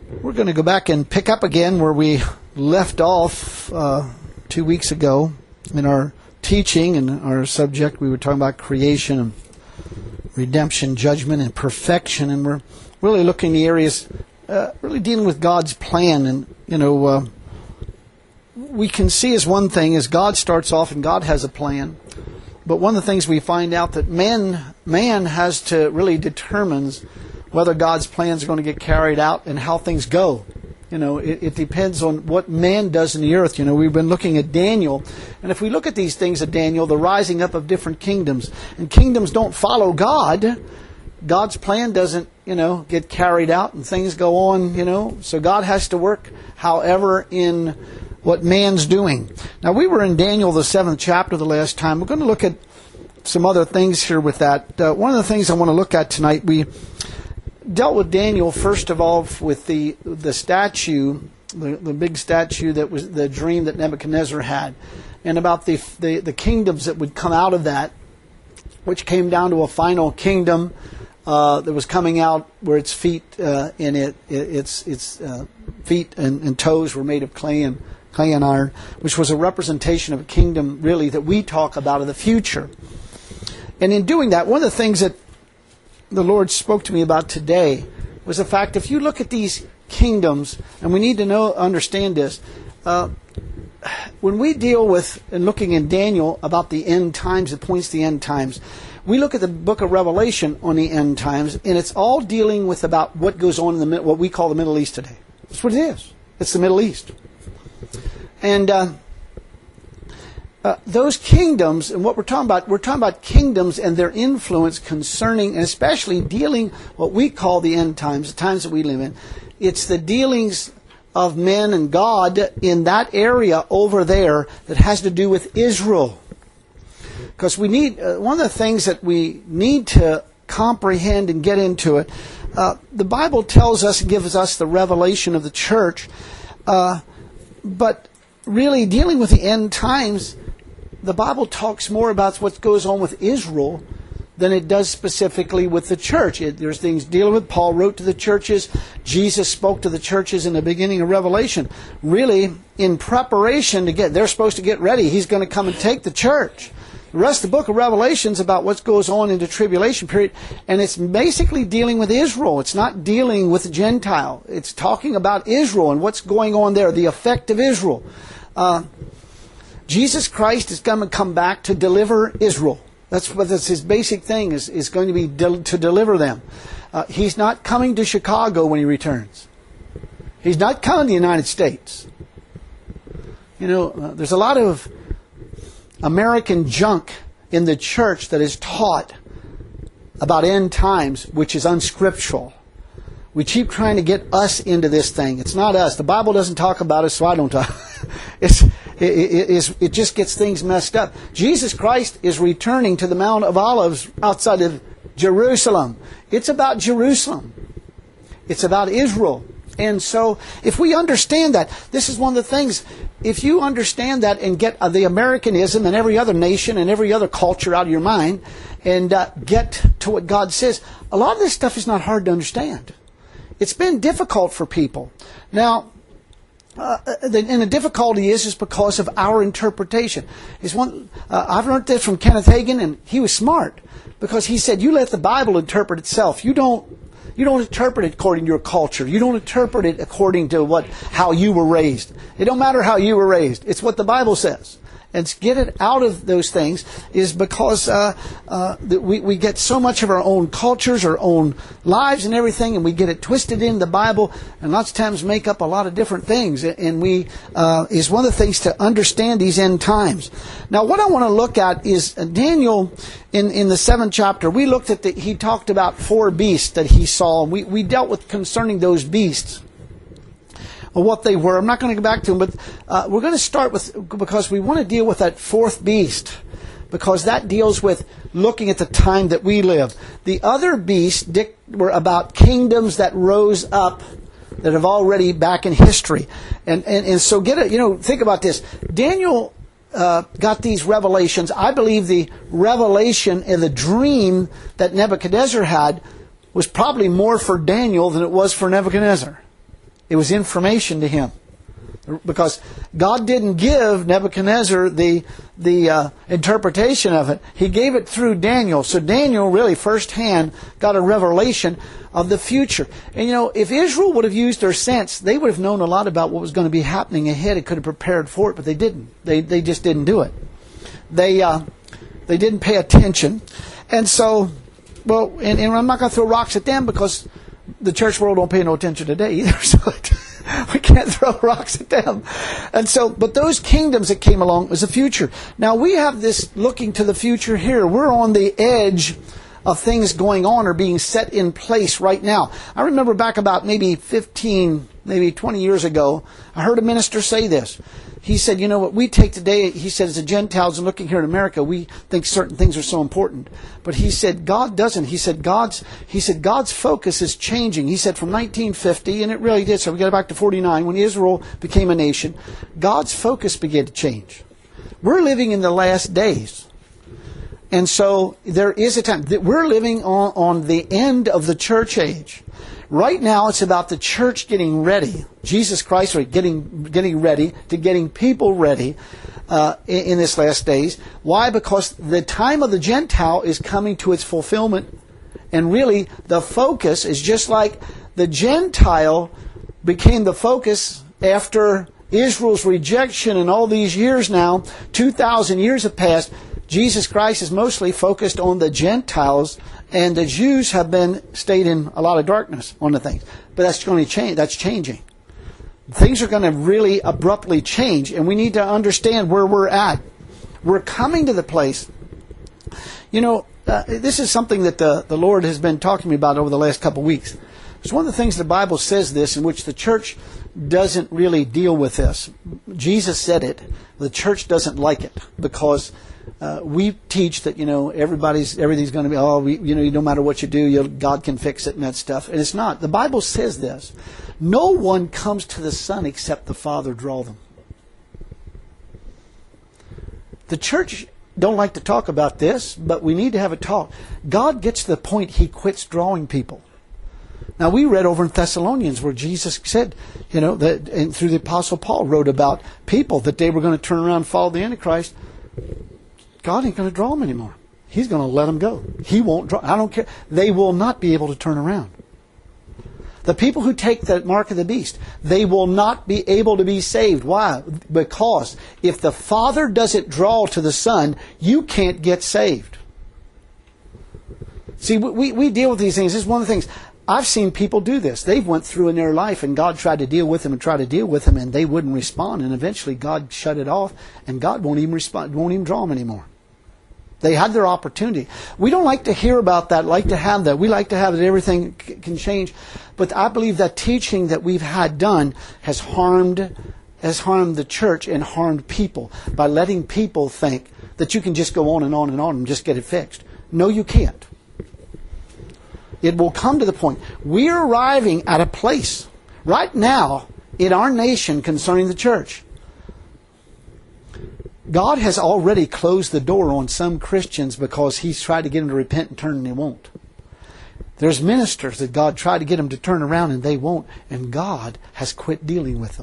We're going to go back and pick up again where we left off 2 weeks ago in our teaching and our subject. We were talking about creation and redemption, judgment, and perfection, and we're really looking at the areas, really dealing with God's plan. And we can see as one thing is God starts off and God has a plan, but one of the things we find out that man has to really determines whether God's plans are going to get carried out and how things go. It depends on what man does in the earth. We've been looking at Daniel, and if we look at these things at Daniel, the rising up of different kingdoms, and kingdoms don't follow God, God's plan doesn't, get carried out, and things go on, so God has to work, however, in what man's doing. Now, we were in Daniel, the 7th chapter, the last time. We're going to look at some other things here with that. One of the things I want to look at tonight, we dealt with Daniel, first of all, with the statue, the big statue that was the dream that Nebuchadnezzar had, and about the kingdoms that would come out of that, which came down to a final kingdom that was coming out where its feet its feet and toes were made of clay and iron, which was a representation of a kingdom really that we talk about in the future. And in doing that, one of the things that the Lord spoke to me about today was the fact, if you look at these kingdoms, and we need to understand this, when we deal with and looking in Daniel about the end times, it points to the end times. We look at the book of Revelation on the end times, and it's all dealing with about what goes on in what we call the Middle East today. That's what it is. It's the Middle East. And those kingdoms, and what we're talking about kingdoms and their influence concerning, and especially dealing what we call the end times, the times that we live in. It's the dealings of men and God in that area over there that has to do with Israel. Because we need, one of the things that we need to comprehend and get into it, the Bible tells us, gives us the revelation of the church, but really dealing with the end times, the Bible talks more about what goes on with Israel than it does specifically with the church. There's things dealing with. Paul wrote to the churches. Jesus spoke to the churches in the beginning of Revelation. Really, in preparation they're supposed to get ready. He's going to come and take the church. The rest of the book of Revelation is about what goes on in the tribulation period, and it's basically dealing with Israel. It's not dealing with the Gentile. It's talking about Israel and what's going on there, the effect of Israel. Jesus Christ is going to come back to deliver Israel. That's his basic thing, is going to be to deliver them. He's not coming to Chicago when he returns. He's not coming to the United States. There's a lot of American junk in the church that is taught about end times, which is unscriptural. We keep trying to get us into this thing. It's not us. The Bible doesn't talk about us, so I don't talk. It just gets things messed up. Jesus Christ is returning to the Mount of Olives outside of Jerusalem. It's about Jerusalem. It's about Israel. And so, if we understand that, this is one of the things, if you understand that and get the Americanism and every other nation and every other culture out of your mind, and get to what God says, a lot of this stuff is not hard to understand. It's been difficult for people. Now, and the difficulty is because of our interpretation. I've learned this from Kenneth Hagin, and he was smart, because he said, you let the Bible interpret itself. You don't interpret it according to your culture. You don't interpret it according to how you were raised. It don't matter how you were raised. It's what the Bible says. And to get it out of those things is because we get so much of our own cultures, our own lives and everything, and we get it twisted in the Bible, and lots of times make up a lot of different things. And is one of the things to understand these end times. Now, what I want to look at is Daniel in the 7th chapter. We looked at he talked about 4 beasts that he saw, and we dealt with concerning those beasts. What they were. I'm not going to go back to them, but we're going to start because we want to deal with that 4th beast, because that deals with looking at the time that we live. The other beasts were about kingdoms that rose up that have already back in history, and so think about this. Daniel got these revelations. I believe the revelation and the dream that Nebuchadnezzar had was probably more for Daniel than it was for Nebuchadnezzar. It was information to him. Because God didn't give Nebuchadnezzar the interpretation of it. He gave it through Daniel. So Daniel really firsthand got a revelation of the future. And if Israel would have used their sense, they would have known a lot about what was going to be happening ahead. It could have prepared for it, but they didn't. They just didn't do it. They didn't pay attention. And so, and I'm not going to throw rocks at them because the church world don't pay no attention today either. So we can't throw rocks at them. And so, but those kingdoms that came along was the future. Now we have this looking to the future here. We're on the edge of things going on or being set in place right now. I remember back about maybe 15, maybe 20 years ago, I heard a minister say this. He said, what we take today, he said, as the Gentiles and looking here in America, we think certain things are so important. But he said, God doesn't. He said, God's focus is changing. He said from 1950, and it really did, so we got back to 49, when Israel became a nation, God's focus began to change. We're living in the last days. And so there is a time that we're living on the end of the church age. Right now, it's about the church getting ready. Jesus Christ, getting ready to getting people ready in this last days. Why? Because the time of the Gentile is coming to its fulfillment. And really, the focus is just like the Gentile became the focus after Israel's rejection and all these years now. 2,000 years have passed. Jesus Christ is mostly focused on the Gentiles, and the Jews have stayed in a lot of darkness on the things. But that's going to change. That's changing. Things are going to really abruptly change, and we need to understand where we're at. We're coming to the place. This is something that the Lord has been talking to me about over the last couple of weeks. It's one of the things the Bible says this, in which the church doesn't really deal with this. Jesus said it. The church doesn't like it because we teach that everything's going to be no matter what you do, God can fix it and that stuff, and it's not. The Bible says this: no one comes to the Son except the Father draw them. The church don't like to talk about this, but we need to have a talk. God gets to the point He quits drawing people. Now we read over in Thessalonians where Jesus said, that, and through the Apostle Paul wrote about people that they were going to turn around and follow the Antichrist. God ain't going to draw them anymore. He's going to let them go. He won't draw. I don't care. They will not be able to turn around. The people who take the mark of the beast, they will not be able to be saved. Why? Because if the Father doesn't draw to the Son, you can't get saved. See, we deal with these things. This is one of the things. I've seen people do this. They've went through in their life and God tried to deal with them and they wouldn't respond, and eventually God shut it off and God won't even respond, won't even draw them anymore. They had their opportunity. We don't like to hear about that, like to have that. We like to have that everything can change. But I believe that teaching that we've had done has harmed the church and harmed people by letting people think that you can just go on and on and on and just get it fixed. No, you can't. It will come to the point. We're arriving at a place right now in our nation concerning the church. God has already closed the door on some Christians because He's tried to get them to repent and turn and they won't. There's ministers that God tried to get them to turn around and they won't. And God has quit dealing with them.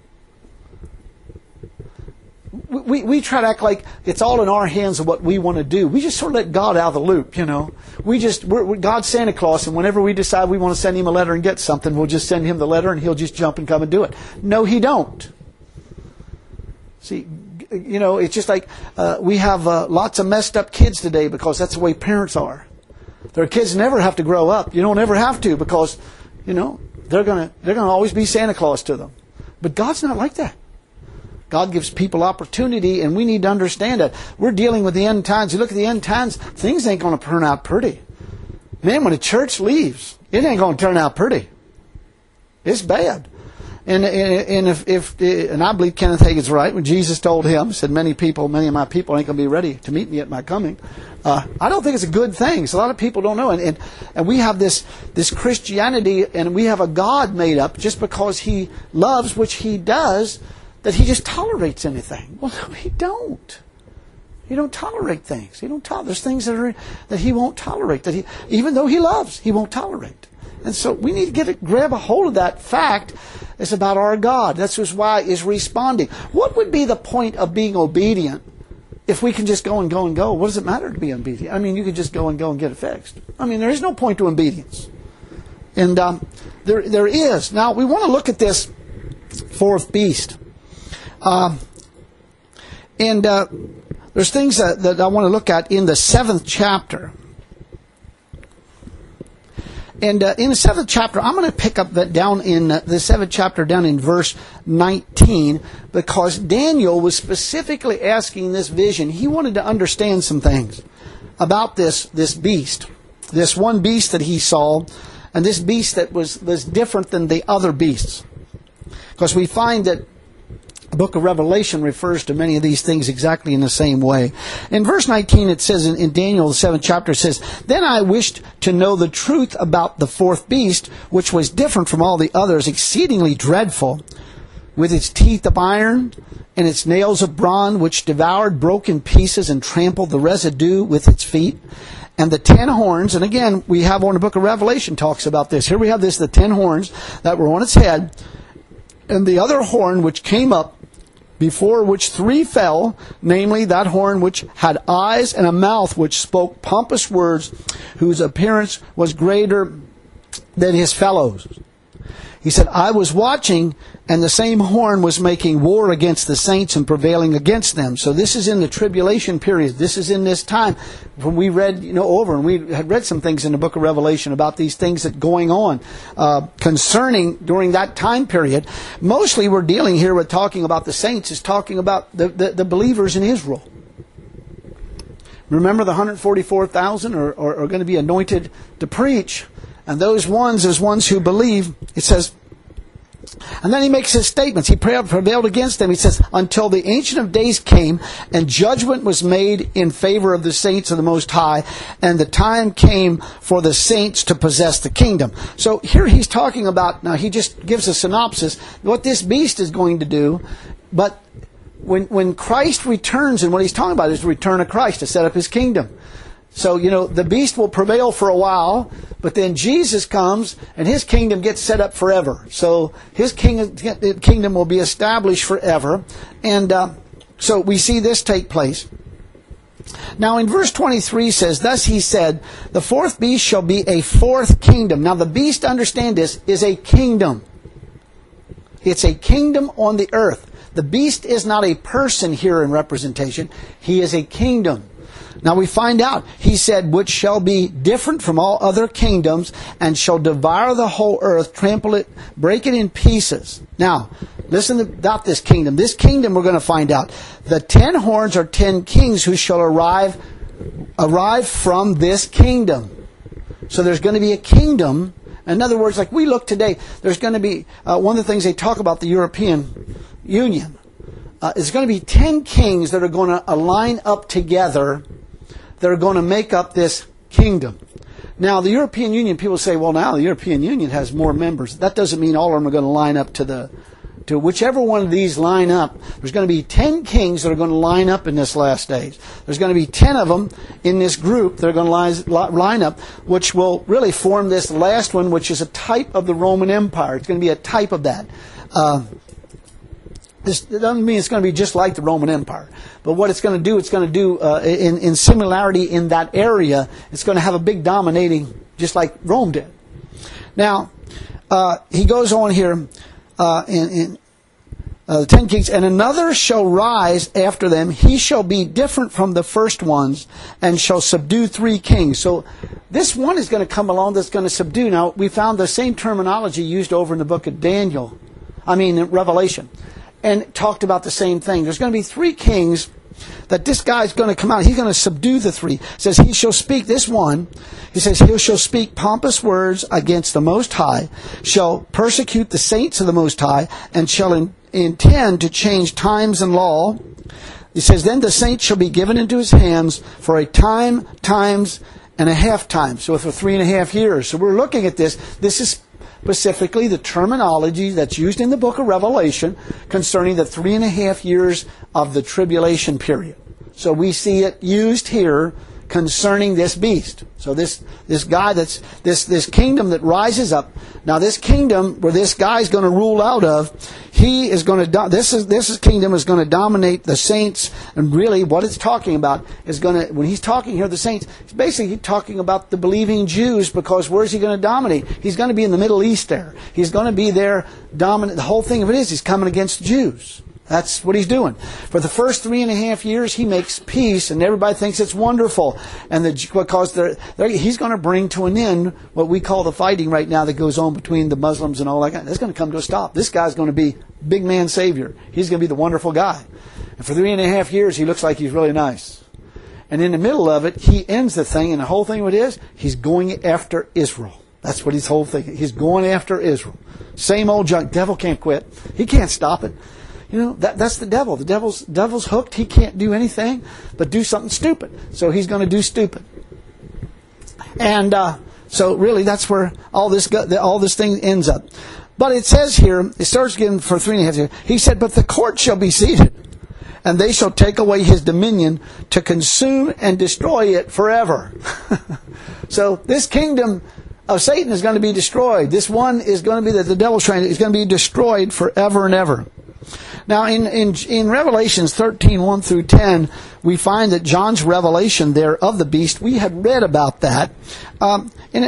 We try to act like it's all in our hands of what we want to do. We just sort of let God out of the loop, We're God's Santa Claus, and whenever we decide we want to send Him a letter and get something, we'll just send Him the letter and He'll just jump and come and do it. No, He don't. See, it's just like we have lots of messed up kids today because that's the way parents are. Their kids never have to grow up. You don't ever have to because, they're gonna always be Santa Claus to them. But God's not like that. God gives people opportunity, and we need to understand that. We're dealing with the end times. You look at the end times, things ain't going to turn out pretty. Man, when a church leaves, it ain't going to turn out pretty. It's bad. And I believe Kenneth Hagin's right when Jesus told him, said, many of my people ain't going to be ready to meet me at my coming. I don't think it's a good thing. So a lot of people don't know. And we have this Christianity, and we have a God made up just because He loves, which He does, that He just tolerates anything. Well, no, He don't. He don't tolerate things. There's things that He won't tolerate. That even though He loves, He won't tolerate. And so we need to grab a hold of that fact. It's about our God. That's just why it's responding. What would be the point of being obedient if we can just go and go and go? What does it matter to be obedient? I mean, you could just go and go and get it fixed. I mean, there is no point to obedience. And there is. Now, we want to look at this fourth beast. There's things that I want to look at in the 7th chapter. And in the 7th chapter, I'm going to pick up that down in the 7th chapter, down in verse 19, because Daniel was specifically asking this vision. He wanted to understand some things about this beast, this one beast that he saw, and this beast that was different than the other beasts. Because we find that the book of Revelation refers to many of these things exactly in the same way. In verse 19 it says, in Daniel the 7th chapter, it says, "Then I wished to know the truth about the fourth beast, which was different from all the others, exceedingly dreadful, with its teeth of iron and its nails of bronze, which devoured, broke in pieces, and trampled the residue with its feet. And the 10 horns," and again, we have on the book of Revelation talks about this. Here we have the 10 horns that were on its head, and the other horn which came up, before which 3 fell, namely that horn which had eyes and a mouth which spoke pompous words, whose appearance was greater than his fellows. He said, "I was watching, and the same horn was making war against the saints and prevailing against them." So this is in the tribulation period. This is in this time when we read, over, and we had read some things in the book of Revelation about these things that going on concerning during that time period. Mostly we're dealing here with talking about the saints, is talking about the believers in Israel. Remember, the 144,000 are going to be anointed to preach. And those ones as ones who believe, it says, and then he makes his statements. He prevailed against them. He says, "Until the Ancient of Days came, and judgment was made in favor of the saints of the Most High, and the time came for the saints to possess the kingdom." So here he's talking about, now he just gives a synopsis, what this beast is going to do. But when Christ returns, and what he's talking about is the return of Christ to set up his kingdom. So, the beast will prevail for a while, but then Jesus comes and his kingdom gets set up forever. So his kingdom will be established forever. And so we see this take place. Now in verse 23 says, "Thus he said, the fourth beast shall be a fourth kingdom." Now the beast, understand this, is a kingdom. It's a kingdom on the earth. The beast is not a person here in representation. He is a kingdom. Now we find out, he said, "which shall be different from all other kingdoms, and shall devour the whole earth, trample it, break it in pieces." Now, listen about this kingdom. This kingdom, we're going to find out, the 10 horns are 10 kings who shall arrive from this kingdom. So there's going to be a kingdom. In other words, like we look today, there's going to be, one of the things they talk about the European Union, is going to be 10 kings that are going to line up together, that are going to make up this kingdom. Now, the European Union, people say, well, now the European Union has more members. That doesn't mean all of them are going to line up to whichever one of these line up. There's going to be 10 kings that are going to line up in this last days. There's going to be 10 of them in this group that are going to line up, which will really form this last one, which is a type of the Roman Empire. It's going to be a type of that. This doesn't mean it's going to be just like the Roman Empire. But what it's going to do, in similarity in that area, it's going to have a big dominating, just like Rome did. Now, he goes on here, in the 10 kings, "And another shall rise after them. He shall be different from the first ones, and shall subdue 3 kings." So this one is going to come along that's going to subdue. Now, we found the same terminology used over in the book of in Revelation. And talked about the same thing. There's going to be 3 kings that this guy's going to come out. He's going to subdue the 3. It says he shall speak, this one, he says he shall speak pompous words against the Most High, shall persecute the saints of the Most High, and shall intend to change times and law. He says, "Then the saints shall be given into his hands for a time, times, and a half time." So for 3.5 years. So we're looking at this. This is specifically the terminology that's used in the book of Revelation concerning the 3.5 years of the tribulation period. So we see it used here concerning this beast. So this guy that's this kingdom that rises up. Now this kingdom where this guy is going to rule out of, he is going to this kingdom is going to dominate the saints. And really, what it's talking about is going to, when he's talking here, the saints, he's basically talking about the believing Jews, because where's he going to dominate? He's going to be in the Middle East there. He's going to be there dominant. The whole thing of it is he's coming against the Jews. That's what he's doing. For the first 3.5 years, he makes peace, and everybody thinks it's wonderful. And because he's going to bring to an end what we call the fighting right now that goes on between the Muslims and all that. That's going to come to a stop. This guy's going to be big man savior. He's going to be the wonderful guy. And for 3.5 years, he looks like he's really nice. And in the middle of it, he ends the thing, and the whole thing of it is, he's going after Israel. That's what his whole thing. He's going after Israel. Same old junk. Devil can't quit. He can't stop it. You know, that's the devil. The devil's hooked. He can't do anything but do something stupid. So he's going to do stupid. And so really that's where all this thing ends up. But it says here, it starts again for 3.5 years. He said, but the court shall be seated, and they shall take away his dominion to consume and destroy it forever. So this kingdom of Satan is going to be destroyed. This one is going to be that the devil's trying, is going to be destroyed forever and ever. Now, in Revelations 13, 1 through 10, we find that John's revelation there of the beast, we had read about that. And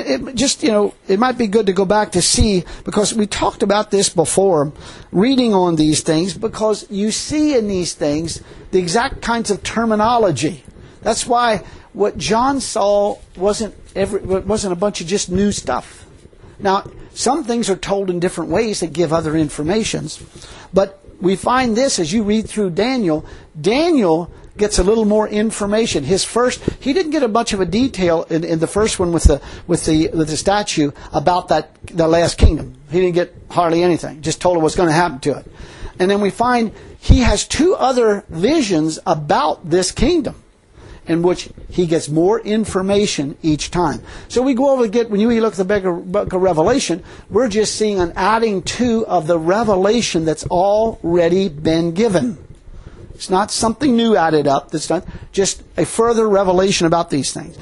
it might be good to go back to see, because we talked about this before, reading on these things, because you see in these things the exact kinds of terminology. That's why what John saw wasn't a bunch of just new stuff. Now, some things are told in different ways that give other informations, but we find this as you read through Daniel. Daniel gets a little more information. He didn't get a much of a detail in the first one with the statue about the last kingdom. He didn't get hardly anything. Just told him what's going to happen to it. And then we find he has 2 other visions about this kingdom, in which he gets more information each time. So we go over when you look at the book of Revelation, we're just seeing an adding to of the revelation that's already been given. It's not something new added up. That's not just a further revelation about these things.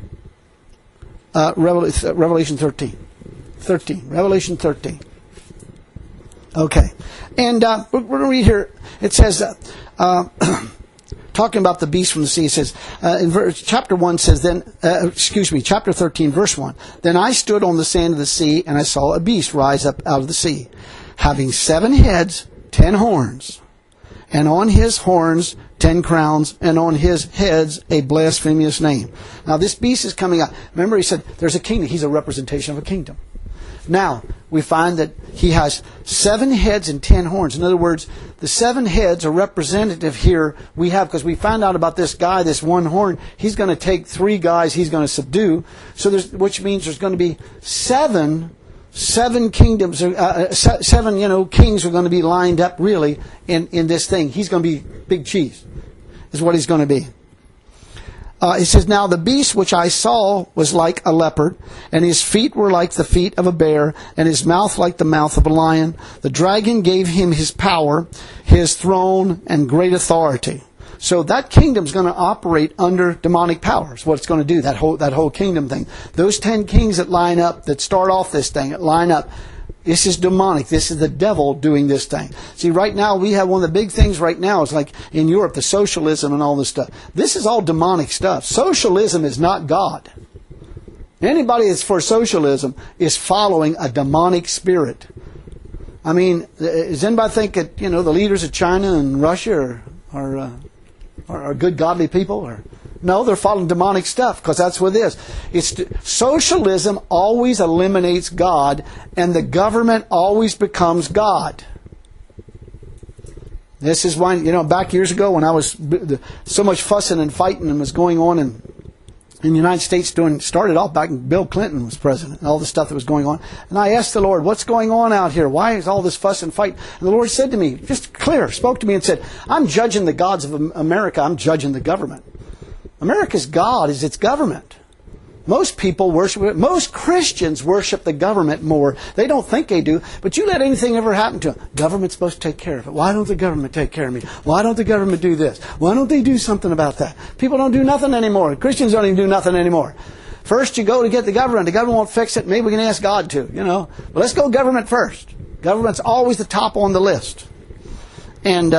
Revelation 13. Revelation 13. Okay. And we're going to read here. It says, talking about the beast from the sea, it says, chapter 1 says, chapter 13, verse 1. Then I stood on the sand of the sea, and I saw a beast rise up out of the sea, having 7 heads, 10 horns, and on his horns 10 crowns, and on his heads a blasphemous name. Now this beast is coming out. Remember, he said there's a kingdom. He's a representation of a kingdom. Now, we find that he has 7 heads and 10 horns. In other words, the 7 heads are representative here we have, because we found out about this guy, this one horn. He's going to take 3 guys he's going to subdue. So which means there's going to be 7 kingdoms, 7 kings are going to be lined up really in this thing. He's going to be big cheese, is what he's going to be. It says, now the beast which I saw was like a leopard, and his feet were like the feet of a bear, and his mouth like the mouth of a lion. The dragon gave him his power, his throne, and great authority. So that kingdom's going to operate under demonic powers. What it's going to do, that whole kingdom thing. Those 10 kings that line up, that start off this thing, that line up, this is demonic. This is the devil doing this thing. See, right now, we have one of the big things right now is like in Europe, the socialism and all this stuff. This is all demonic stuff. Socialism is not God. Anybody that's for socialism is following a demonic spirit. I mean, does anybody think that, the leaders of China and Russia are good, godly people? Or no, they're following demonic stuff, because that's what it is. Socialism always eliminates God, and the government always becomes God. This is why, back years ago when I was so much fussing and fighting and was going on in the United States, started off back when Bill Clinton was president and all the stuff that was going on. And I asked the Lord, what's going on out here? Why is all this fuss and fight? And the Lord said to me, spoke to me and said, I'm judging the gods of America. I'm judging the government. America's God is its government. Most people worship it. Most Christians worship the government more. They don't think they do, but you let anything ever happen to them. Government's supposed to take care of it. Why don't the government take care of me? Why don't the government do this? Why don't they do something about that? People don't do nothing anymore. Christians don't even do nothing anymore. First you go to get the government. The government won't fix it. Maybe we can ask God to, But let's go government first. Government's always the top on the list. And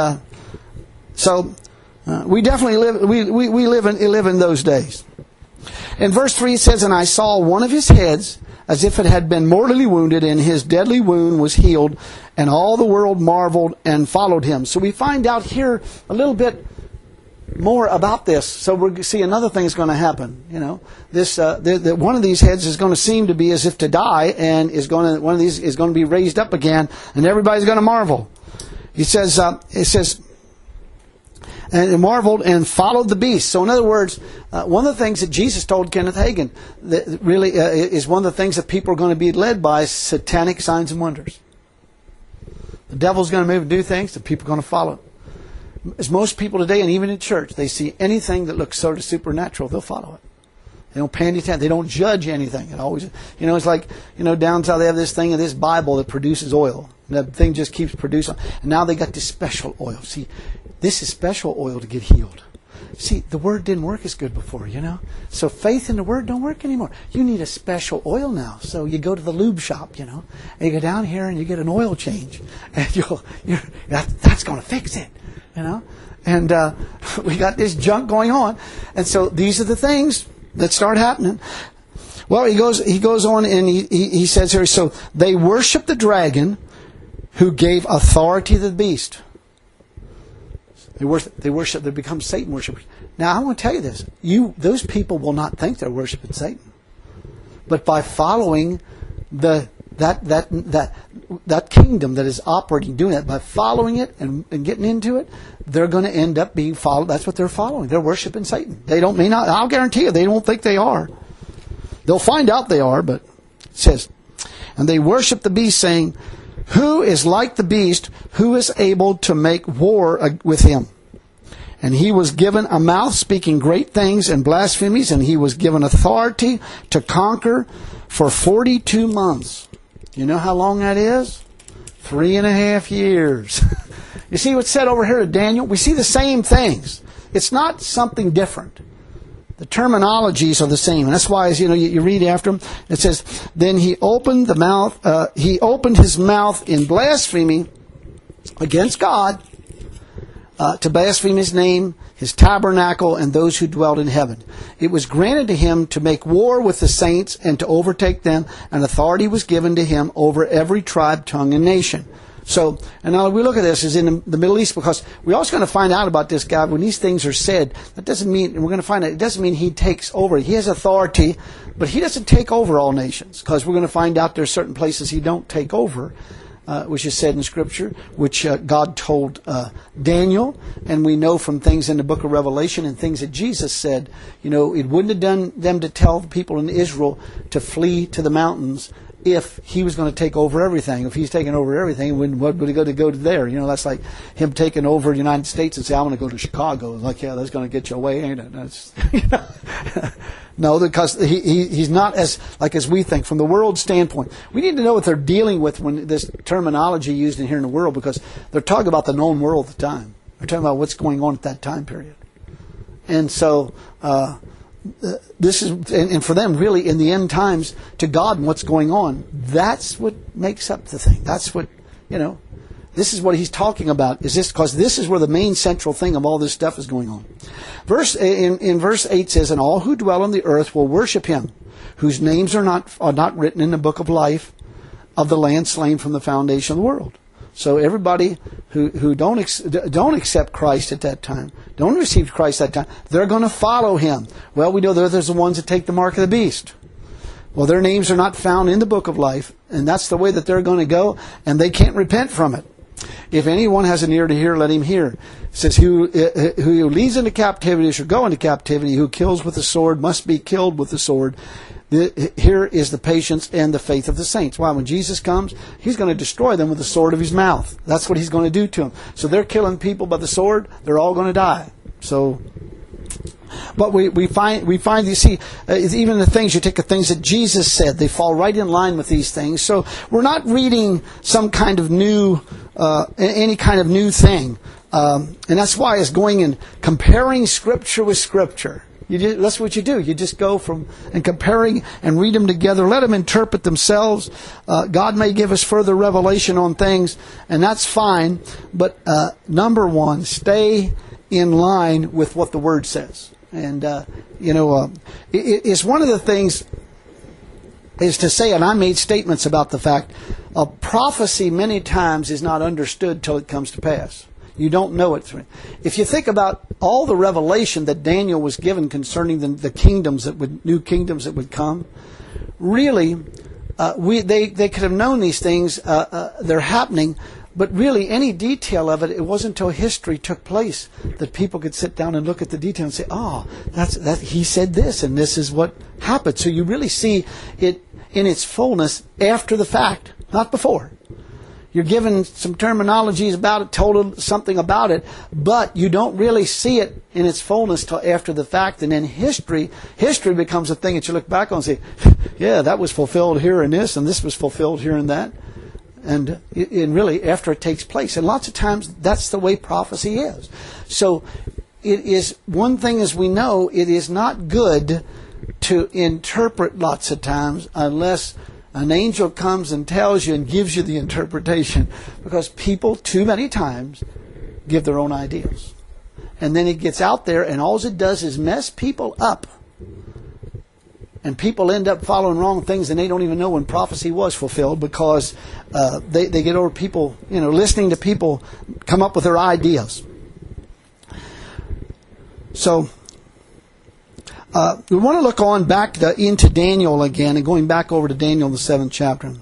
we definitely live in those days. In verse 3 it says, "And I saw one of his heads as if it had been mortally wounded, and his deadly wound was healed, and all the world marveled and followed him." So we find out here a little bit more about this. So we see another thing is going to happen. This one of these heads is going to seem to be as if to die, and one of these is going to be raised up again, and everybody's going to marvel. It says, and marveled and followed the beast. So in other words, one of the things that Jesus told Kenneth Hagin that really is one of the things that people are going to be led by is satanic signs and wonders. The devil's going to move and do things, that people are going to follow. As most people today, and even in church, they see anything that looks sort of supernatural, they'll follow it. They don't pay any attention. They don't judge anything. It always, it's like, down south they have this thing in this Bible that produces oil. And that thing just keeps producing. And now they got this special oil. See, this is special oil to get healed. See, the Word didn't work as good before, So faith in the Word don't work anymore. You need a special oil now. So you go to the lube shop, and you go down here and you get an oil change. And that's going to fix it, And we got this junk going on. And so these are the things that start happening. Well, he goes on and he says here, so they worship the dragon who gave authority to the beast. They become Satan worshippers. Now, I want to tell you this. Those people will not think they're worshiping Satan. But by following that kingdom that is operating, doing that, by following it and getting into it, they're going to end up being followed. That's what they're following. They're worshiping Satan. I'll guarantee you, they don't think they are. They'll find out they are, but it says, and they worship the beast, saying, "Who is like the beast? Who is able to make war with him?" And he was given a mouth speaking great things and blasphemies, and he was given authority to conquer for 42 months. You know how long that is? 3.5 years. You see what's said over here to Daniel? We see the same things. It's not something different. The terminologies are the same, and that's why, you read after him. It says, "Then he opened the mouth. He opened his mouth in blasphemy against God, to blaspheme His name, His tabernacle, and those who dwelt in heaven. It was granted to him to make war with the saints and to overtake them, and authority was given to him over every tribe, tongue, and nation." So, and now we look at this as in the Middle East, because we're also going to find out about this guy when these things are said. That doesn't mean, and we're going to find out, it doesn't mean he takes over. He has authority, but he doesn't take over all nations, because we're going to find out there's certain places he don't take over, which is said in Scripture, which God told Daniel, and we know from things in the book of Revelation and things that Jesus said, it wouldn't have done them to tell the people in Israel to flee to the mountains if he was going to take over everything. If he's taking over everything, what would he go to there? That's like him taking over the United States and say, "I'm going to go to Chicago." Like, yeah, that's going to get you away, ain't it? That's, No, because he's not as we think from the world standpoint. We need to know what they're dealing with when this terminology used in here in the world, because they're talking about the known world at the time. They're talking about what's going on at that time period. And so, this is, and for them, really, in the end times, to God and what's going on, that's what makes up the thing. That's what, this is what he's talking about. Is this because this is where the main central thing of all this stuff is going on? In verse 8 says, "And all who dwell on the earth will worship him, whose names are not written in the book of life of the Lamb slain from the foundation of the world." So everybody who don't accept Christ at that time, don't receive Christ at that time, they're going to follow him. Well, we know there's the ones that take the mark of the beast. Well, their names are not found in the book of life, and that's the way that they're going to go, and they can't repent from it. "If anyone has an ear to hear, let him hear." It says, who leads into captivity shall go into captivity. Who kills with the sword must be killed with the sword. Here is the patience and the faith of the saints. Why? When Jesus comes, he's going to destroy them with the sword of his mouth. That's what he's going to do to them. So they're killing people by the sword. They're all going to die. So But we find you see even the things, you take the things that Jesus said, they fall right in line with these things. So we're not reading some kind of new any kind of new thing, and that's why it's going and comparing Scripture with Scripture. That's what you do. You just go from and comparing and read them together. Let them interpret themselves. God may give us further revelation on things, and that's fine. But number one, stay in line with what the Word says. And it's one of the things is to say, and I made statements about the fact of prophecy many times is not understood till it comes to pass. You don't know it. If you think about all the revelation that Daniel was given concerning the kingdoms new kingdoms that would come, really, they could have known these things. They're happening, but really, any detail of it wasn't until history took place that people could sit down and look at the detail and say, "Oh, that he said this, and this is what happened." So you really see it in its fullness after the fact, not before. You're given some terminologies about it, told something about it, but you don't really see it in its fullness till after the fact. And then history becomes a thing that you look back on and say, yeah, that was fulfilled here in this, and this was fulfilled here in that. And really, after it takes place. And lots of times, that's the way prophecy is. So, it is, one thing as we know, it is not good to interpret lots of times unless an angel comes and tells you and gives you the interpretation, because people too many times give their own ideas. And then it gets out there and all it does is mess people up. And people end up following wrong things and they don't even know when prophecy was fulfilled, because they get over people, listening to people come up with their ideas. So we want to look on back into Daniel again, and going back over to Daniel, the 7th chapter.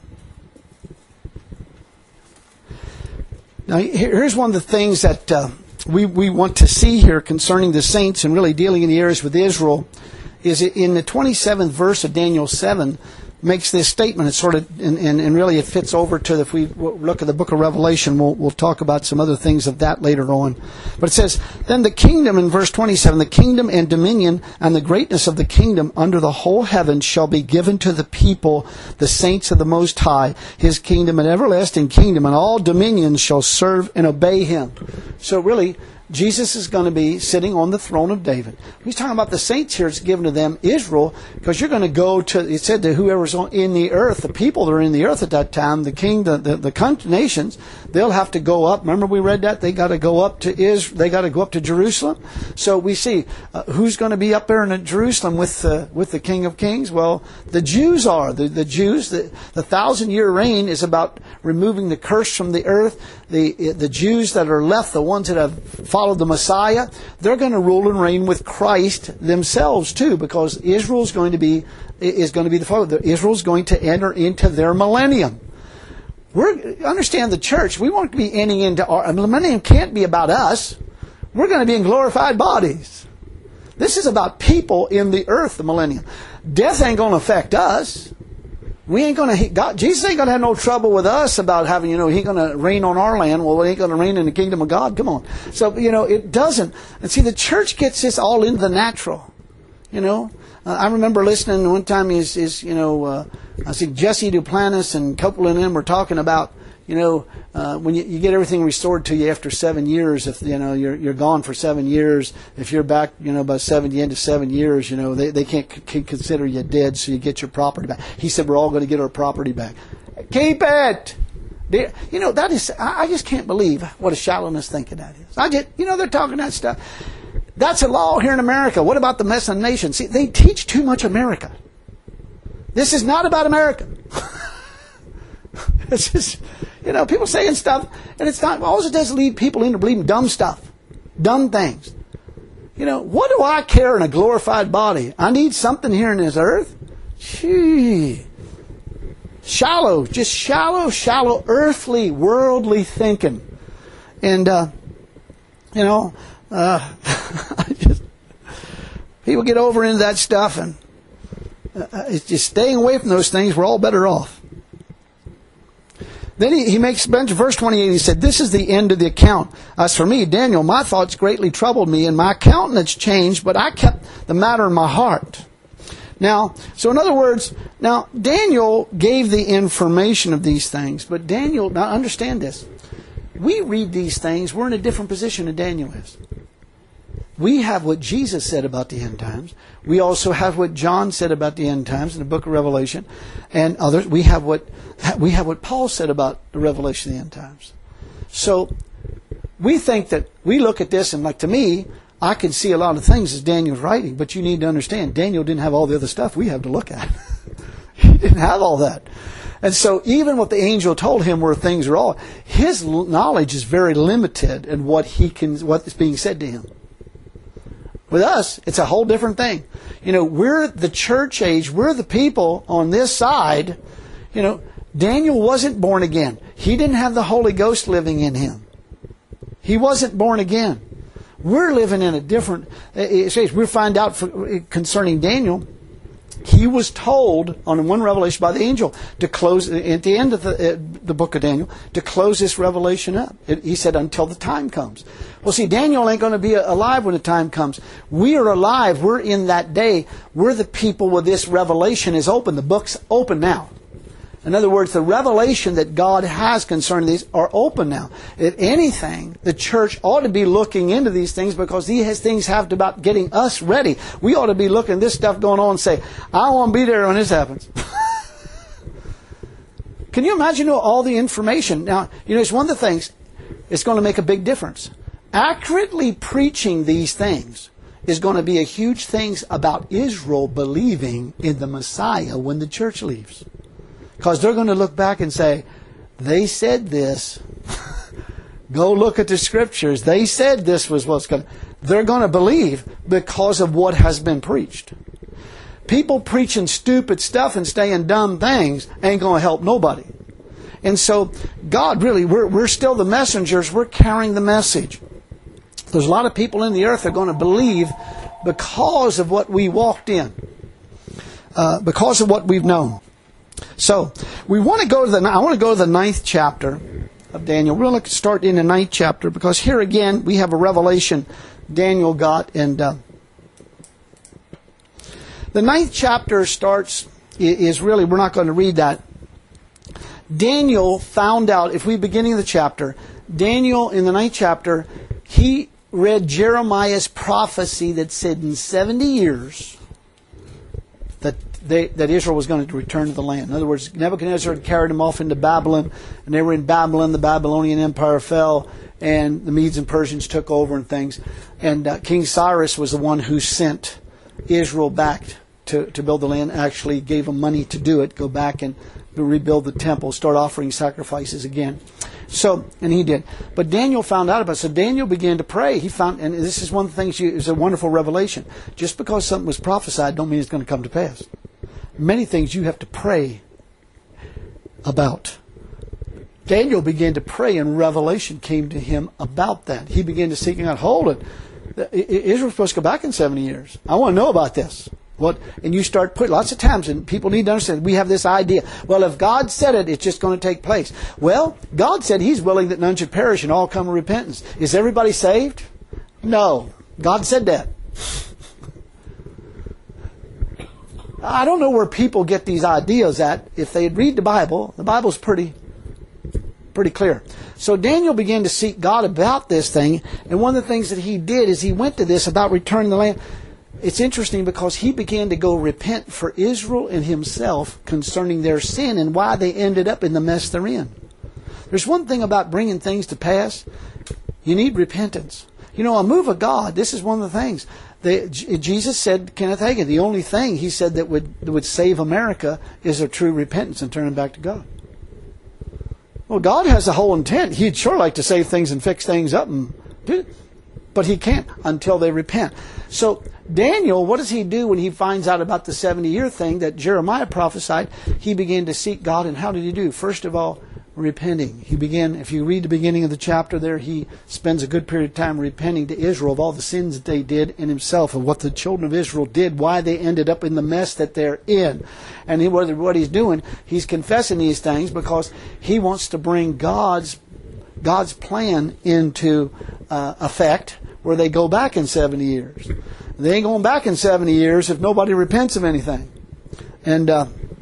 Now, here's one of the things that we want to see here concerning the saints and really dealing in the areas with Israel, is in the 27th verse of Daniel 7, makes this statement. It's sort of, and really it fits over to, if we look at the book of Revelation, we'll talk about some other things of that later on. But it says, then the kingdom, in verse 27, the kingdom and dominion and the greatness of the kingdom under the whole heaven shall be given to the people, the saints of the Most High, His kingdom, an everlasting kingdom, and all dominions shall serve and obey Him. So really, Jesus is going to be sitting on the throne of David. He's talking about the saints here. It's given to them, Israel, because you're going to go to, it said to whoever's in the earth, the people that are in the earth at that time, the king, the nations, they'll have to go up. Remember we read that? They got to go up to Israel. They got to go up to Jerusalem. So we see who's going to be up there in Jerusalem with the King of Kings. Well, the Jews are. The Jews, the 1,000-year reign is about removing the curse from the earth. The Jews that are left, the ones that have followed the Messiah, they're going to rule and reign with Christ themselves too, because Israel's going to be the father. Israel's going to enter into their millennium. Understand the church. We won't be ending into our millennium. Can't be about us. We're going to be in glorified bodies. This is about people in the earth. The millennium. Death ain't going to affect us. We ain't going to. Jesus ain't going to have no trouble with us about having, He's going to reign on our land. Well, He ain't going to reign in the kingdom of God. Come on. So, it doesn't. And see, the church gets this all into the natural. I remember listening one time. I see Jesse Duplantis and Coppola and them were talking about, when you get everything restored to you after 7 years, if you're gone for 7 years, if you're back, by the end of 7 years, they can't consider you dead, so you get your property back. He said, we're all going to get our property back. Keep it. That is, I just can't believe what a shallowness thinking that is. They're talking that stuff. That's a law here in America. What about the rest of the nation? See, they teach too much America. This is not about America. It's just, people saying stuff, and it's not, all it does is lead people into believing dumb stuff. Dumb things. What do I care in a glorified body? I need something here in this earth? Gee. Shallow, earthly, worldly thinking. And, people get over into that stuff, and it's just staying away from those things. We're all better off. Then he makes mention, verse 28, he said, "This is the end of the account. As for me, Daniel, my thoughts greatly troubled me, and my countenance changed, but I kept the matter in my heart." Now, so in other words, now Daniel gave the information of these things, but Daniel, now understand this. We read these things, we're in a different position than Daniel is. We have what Jesus said about the end times. We also have what John said about the end times in the book of Revelation, and others. We have what Paul said about the revelation of the end times. So we think that we look at this and, like, to me, I can see a lot of things as Daniel's writing, but you need to understand, Daniel didn't have all the other stuff we have to look at. He didn't have all that. And so even what the angel told him where things are all, his knowledge is very limited in what is being said to him. With us, it's a whole different thing. You know, we're the church age, we're the people on this side. You know, Daniel wasn't born again. He didn't have the Holy Ghost living in him. He wasn't born again. We're living in a different stage. We find out concerning Daniel, he was told on one revelation by the angel to close, at the end of the book of Daniel, to close this revelation up. He said, until the time comes. Well, see, Daniel ain't going to be alive when the time comes. We are alive. We're in that day. We're the people where this revelation is open. The book's open now. In other words, the revelation that God has concerning these are open now. If anything, the church ought to be looking into these things because these things have to about getting us ready. We ought to be looking at this stuff going on and say, I want to be there when this happens. Can you imagine all the information? Now, you know, it's one of the things, it's going to make a big difference. Accurately preaching these things is going to be a huge thing about Israel believing in the Messiah when the church leaves. Because they're going to look back and say, they said this. Go look at the scriptures. They said this was what's going to... They're going to believe because of what has been preached. People preaching stupid stuff and saying dumb things ain't going to help nobody. And so, God, really, we're still the messengers. We're carrying the message. There's a lot of people in the earth that are going to believe because of what we walked in. Because of what we've known. So, I want to go to the 9th chapter of Daniel. We're going to start in the 9th chapter because here again we have a revelation Daniel got. And the 9th chapter is really, we're not going to read that. Daniel found out, if we beginning of the chapter, Daniel in the 9th chapter, he read Jeremiah's prophecy that said in 70 years that Israel was going to return to the land. In other words, Nebuchadnezzar had carried them off into Babylon, and they were in Babylon. The Babylonian Empire fell, and the Medes and Persians took over and things. And King Cyrus was the one who sent Israel back to build the land, actually gave them money to do it, go back and rebuild the temple, start offering sacrifices again. So, and he did. But Daniel found out about it. So Daniel began to pray. He found, and this is one of the things, it's a wonderful revelation. Just because something was prophesied don't mean it's going to come to pass. Many things you have to pray about. Daniel began to pray, and revelation came to him about that. He began to seek out, hold it. Israel's supposed to go back in 70 years. I want to know about this. And you start putting, lots of times, and people need to understand, we have this idea, well, if God said it, it's just going to take place. Well, God said He's willing that none should perish and all come to repentance. Is everybody saved? No. God said that. I don't know where people get these ideas at. If they read the Bible's pretty clear. So Daniel began to seek God about this thing, and one of the things that he did is he went to this about returning the land. It's interesting because he began to go repent for Israel and himself concerning their sin and why they ended up in the mess they're in. There's one thing about bringing things to pass. You need repentance. You know, a move of God, this is one of the things. Jesus said, Kenneth Hagin, the only thing he said that would save America is a true repentance and turning back to God. Well, God has the whole intent. He'd sure like to save things and fix things up and do it. But He can't until they repent. So Daniel, what does he do when he finds out about the 70-year thing that Jeremiah prophesied? He began to seek God, and how did he do? First of all, repenting. He began, if you read the beginning of the chapter there, he spends a good period of time repenting to Israel of all the sins that they did and himself, of what the children of Israel did, why they ended up in the mess that they're in. And what he's doing, he's confessing these things because he wants to bring God's plan into effect, where they go back in 70 years. They ain't going back in 70 years if nobody repents of anything. And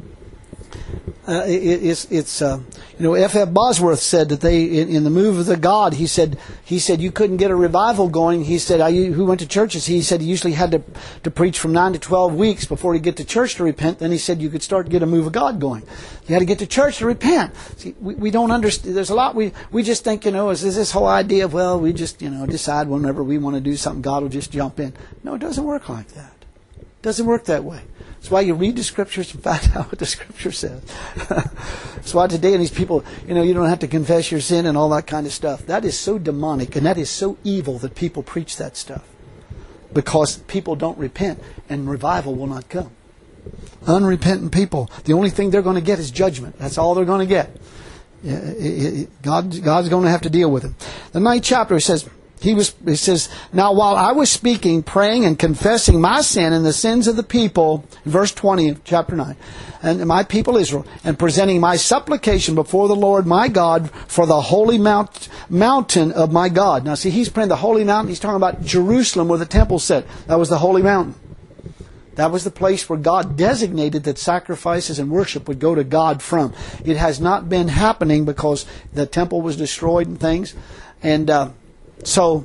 F.F. Bosworth said that they, in the Move of the God, he said you couldn't get a revival going. He said, who went to churches, he said he usually had to preach from 9 to 12 weeks before he'd get to church to repent. Then he said you could start to get a move of God going. You had to get to church to repent. See, we don't understand. There's a lot we just think, is this whole idea of, well, we just, decide whenever we want to do something, God will just jump in. No, it doesn't work like that. It doesn't work that way. That's why you read the Scriptures and find out what the Scripture says. That's why today these people, you don't have to confess your sin and all that kind of stuff. That is so demonic and that is so evil that people preach that stuff. Because people don't repent and revival will not come. Unrepentant people, the only thing they're going to get is judgment. That's all they're going to get. God's going to have to deal with it. The 9th chapter, he says, now while I was speaking, praying, and confessing my sin and the sins of the people, verse 20 of chapter 9, and my people Israel, and presenting my supplication before the Lord my God for the holy mountain of my God. Now see, he's praying the holy mountain. He's talking about Jerusalem where the temple sat. That was the holy mountain. That was the place where God designated that sacrifices and worship would go to God from. It has not been happening because the temple was destroyed and things. And so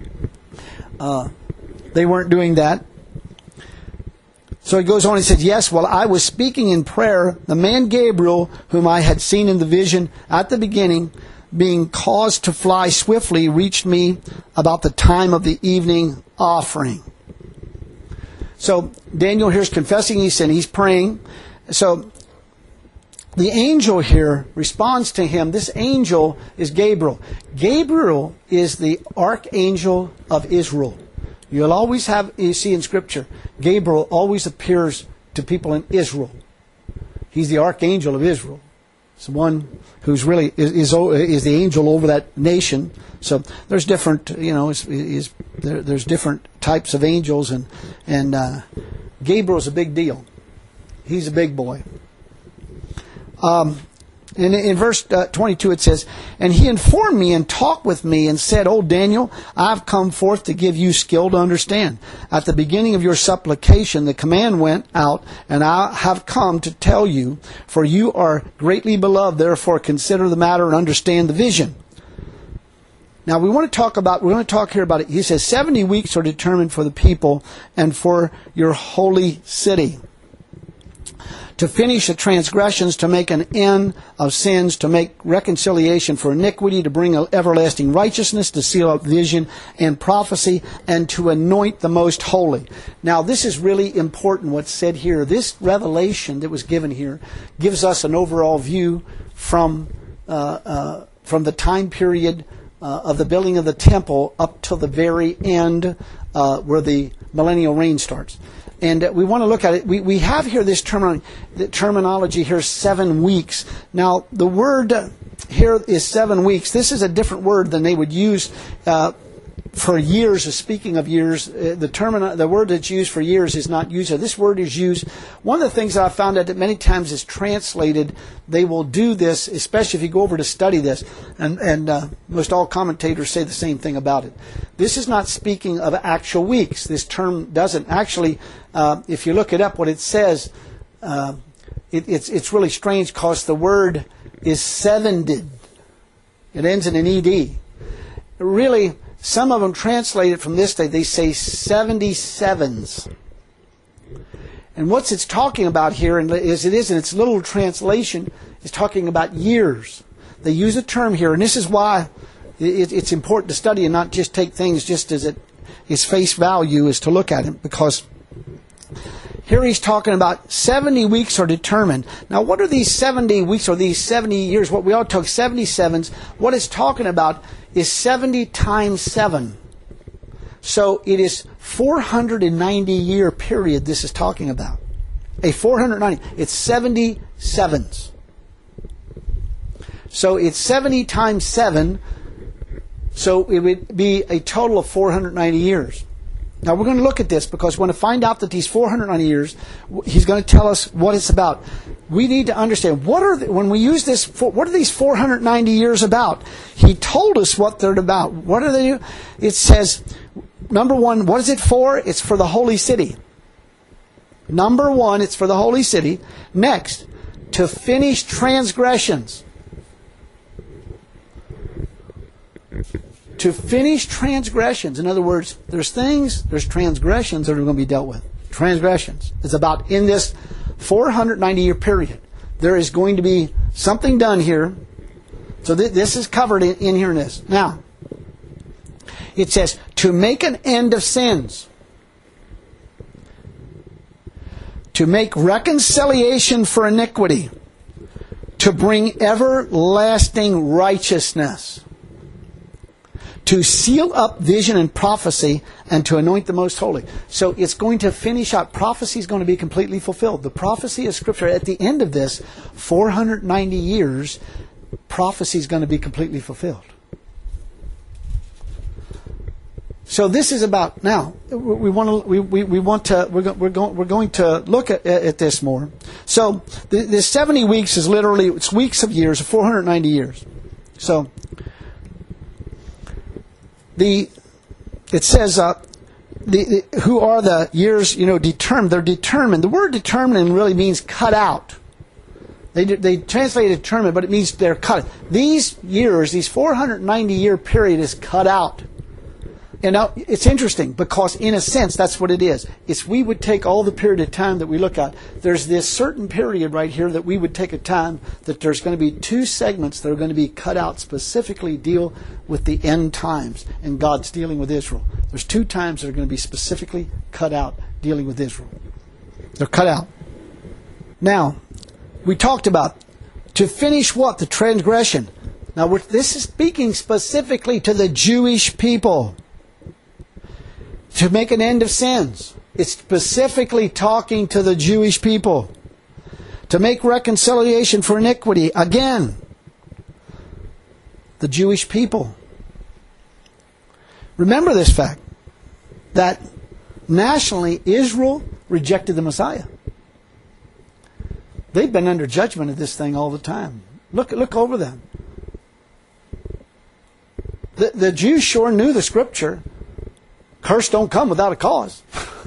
they weren't doing that. So he goes on, he says, yes, while I was speaking in prayer, the man Gabriel, whom I had seen in the vision at the beginning, being caused to fly swiftly, reached me about the time of the evening offering. So Daniel here's confessing his sin. He's praying. So the angel here responds to him. This angel is Gabriel. Gabriel is the archangel of Israel. You'll always you see in Scripture, Gabriel always appears to people in Israel. He's the archangel of Israel. It's the one who's really is the angel over that nation. So there's different, there's different types of angels, and Gabriel's a big deal. He's a big boy. In verse 22 it says, and he informed me and talked with me and said, O Daniel, I've come forth to give you skill to understand. At the beginning of your supplication, the command went out, and I have come to tell you, for you are greatly beloved, therefore consider the matter and understand the vision. Now we're going to talk here about it. He says 70 weeks are determined for the people and for your holy city, to finish the transgressions, to make an end of sins, to make reconciliation for iniquity, to bring everlasting righteousness, to seal up vision and prophecy, and to anoint the most holy. Now this is really important what's said here. This revelation that was given here gives us an overall view from the time period of the building of the temple up till the very end where the millennial reign starts. And we want to look at it. We have here this terminology here, 7 weeks. Now, the word here is 7 weeks. This is a different word than they would use for years. Speaking of years, the word that's used for years is not used. This word is used. One of the things that I found out that many times is translated, they will do this, especially if you go over to study this, and most all commentators say the same thing about it. This is not speaking of actual weeks. This term doesn't actually. If you look it up, what it says, it's really strange because the word is sevended. It ends in an ed. Really, some of them translate it from this day. They say 77s. And what it's talking about here, and as it is in its little translation, is talking about years. They use a term here, and this is why it's important to study and not just take things just as it is face value, is to look at it, because here he's talking about 70 weeks are determined. Now, what are these 70 weeks or these 70 years? What we all talk 77s. What it's talking about is 70 times 7. So it is 490 year period this is talking about. A 490. It's 77s. So it's 70 times 7. So it would be a total of 490 years. Now we're going to look at this because we want to find out that these 490 years, he's going to tell us what it's about. We need to understand when we use this, what are these 490 years about? He told us what they're about. What are they? It says, number one, what is it for? It's for the holy city. Number one, it's for the holy city. Next, to finish transgressions. To finish transgressions. In other words, there's transgressions that are going to be dealt with. Transgressions. It's about in this 490-year period. There is going to be something done here. So this is covered in here in this. Now, it says, to make an end of sins. To make reconciliation for iniquity. To bring everlasting righteousness. To seal up vision and prophecy, and to anoint the most holy. So it's going to finish out. Prophecy is going to be completely fulfilled. The prophecy of Scripture, at the end of this 490 years, prophecy is going to be completely fulfilled. So this is about, now, we're going to look at this more. So the 70 weeks is literally, it's weeks of years, 490 years. So it says, who are the years, determined. They're determined. The word determined really means cut out. They translate it determined, but it means they're cut. These years, these 490-year period is cut out. And now, it's interesting because, in a sense, that's what it is. It's we would take all the period of time that we look at. There's this certain period right here that we would take a time that there's going to be 2 segments that are going to be cut out, specifically deal with the end times and God's dealing with Israel. There's 2 times that are going to be specifically cut out dealing with Israel. They're cut out. Now, we talked about to finish what? The transgression. Now, this is speaking specifically to the Jewish people. To make an end of sins. It's specifically talking to the Jewish people. To make reconciliation for iniquity. Again, the Jewish people. Remember this fact, that nationally Israel rejected the Messiah. They've been under judgment of this thing all the time. Look over them. The Jews sure knew the Scripture. Curse don't come without a cause.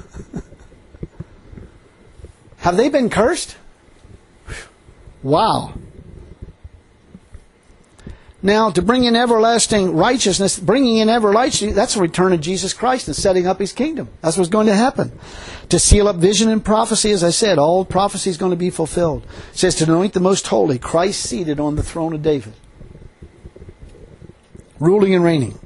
Have they been cursed? Wow. Now, to bring in everlasting righteousness, bringing in everlasting, that's the return of Jesus Christ and setting up His kingdom. That's what's going to happen. To seal up vision and prophecy, as I said, all prophecy is going to be fulfilled. It says to anoint the most holy, Christ seated on the throne of David. Ruling and reigning.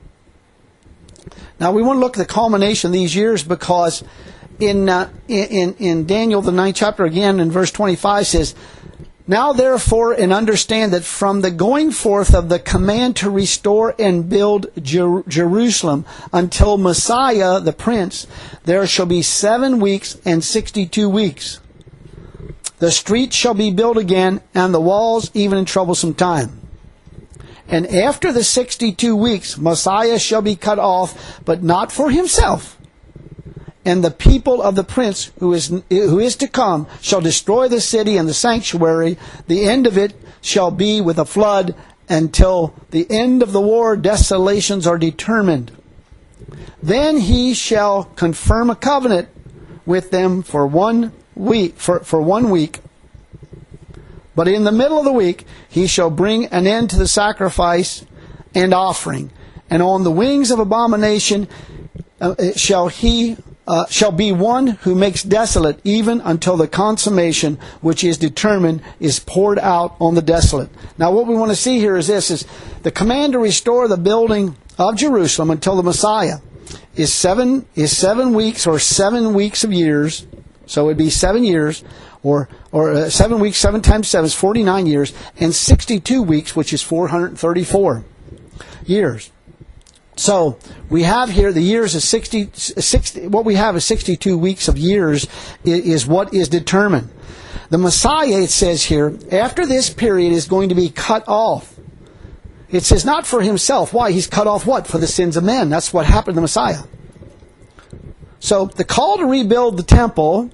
Now we want to look at the culmination of these years because in Daniel, the 9th chapter, again in verse 25 says, now therefore and understand that from the going forth of the command to restore and build Jerusalem until Messiah the Prince, there shall be 7 weeks and 62 weeks. The streets shall be built again and the walls even in troublesome time. And after the 62 weeks, Messiah shall be cut off, but not for himself. And the people of the prince who is to come shall destroy the city and the sanctuary. The end of it shall be with a flood until the end of the war. Desolations are determined. Then he shall confirm a covenant with them for 1 week. For 1 week. But in the middle of the week, he shall bring an end to the sacrifice and offering. And on the wings of abomination shall be one who makes desolate, even until the consummation which is determined is poured out on the desolate. Now what we want to see here is this, is the command to restore the building of Jerusalem until the Messiah is 7 weeks or 7 weeks of years. So it would be 7 years. Or 7 weeks, 7 times 7 is 49 years, and 62 weeks, which is 434 years. So we have here the years of 60 what we have is 62 weeks of years is what is determined. The Messiah, it says here, after this period is going to be cut off. It says not for himself. Why? He's cut off what? For the sins of men. That's what happened to the Messiah. So the call to rebuild the temple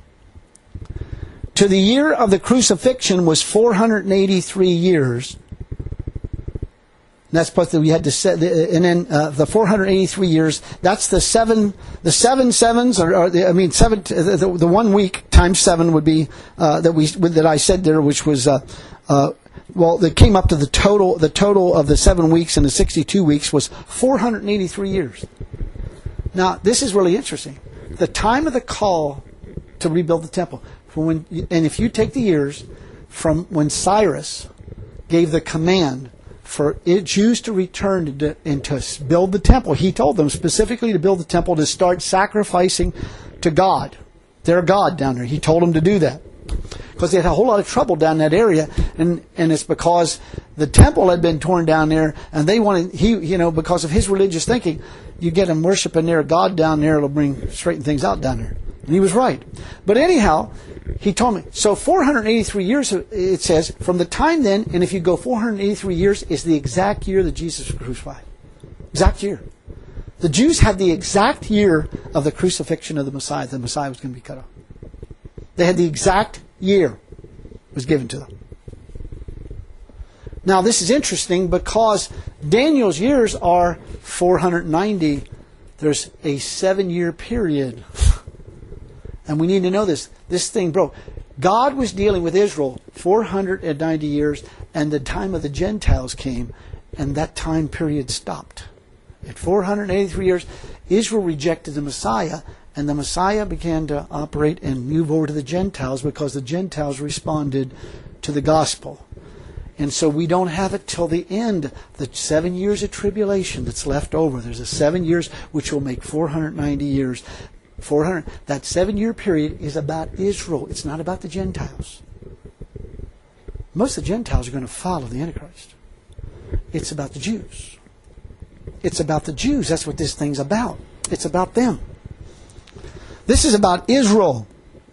to the year of the crucifixion was 483 years. That's what we had to set, and then the 483 years. That's the seven sevens, the 1 week times 7 would be that I said there, which was that came up to the total of the 7 weeks and the 62 weeks was 483 years. Now this is really interesting. The time of the call to rebuild the temple, and if you take the years from when Cyrus gave the command for Jews to return and to build the temple. He told them specifically to build the temple, to start sacrificing to God, their God down there. He told them to do that because they had a whole lot of trouble down that area, and it's because the temple had been torn down there, and they wanted because of his religious thinking, you get them worshiping their God down there, it'll straighten things out down there. And he was right. But anyhow, he told me, so 483 years, it says, from the time then, and if you go 483 years, is the exact year that Jesus was crucified. Exact year. The Jews had the exact year of the crucifixion of the Messiah. The Messiah was going to be cut off. They had the exact year was given to them. Now, this is interesting because Daniel's years are 490. There's a 7-year period. And we need to know this. This thing broke. God was dealing with Israel 490 years, and the time of the Gentiles came, and that time period stopped. At 483 years, Israel rejected the Messiah, and the Messiah began to operate and move over to the Gentiles because the Gentiles responded to the gospel. And so we don't have it till the end, the 7 years of tribulation that's left over. There's a 7 years which will make 490 years. That 7-year period is about Israel. It's not about the Gentiles. Most of the Gentiles are going to follow the Antichrist. It's about the Jews. It's about the Jews. That's what this thing's about. It's about them. This is about Israel.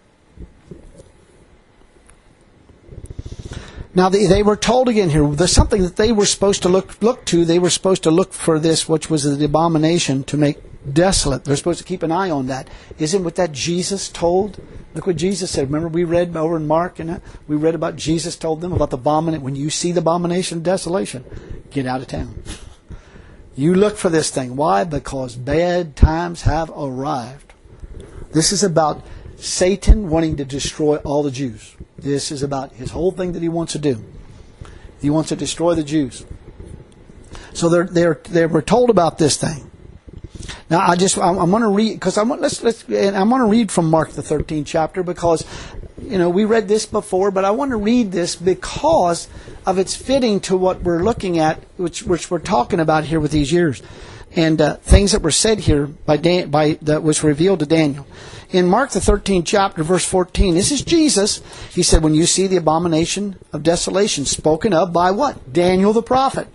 Now they were told again here, there's something that they were supposed to look to. They were supposed to look for this, which was the abomination to make desolate. They're supposed to keep an eye on that. Isn't what that Jesus told? Look what Jesus said. Remember we read over in Mark, and we read about Jesus told them about the abomination. When you see the abomination of desolation, get out of town. You look for this thing. Why? Because bad times have arrived. This is about Satan wanting to destroy all the Jews. This is about his whole thing that he wants to do. He wants to destroy the Jews. So they were told about this thing. Now I'm going to read because I want to read from Mark the 13th chapter because we read this before, but I want to read this because of its fitting to what we're looking at, which we're talking about here with these years, and things that were said here that was revealed to Daniel. In Mark the 13th chapter, verse 14, this is Jesus. He said, when you see the abomination of desolation spoken of by what? Daniel the prophet.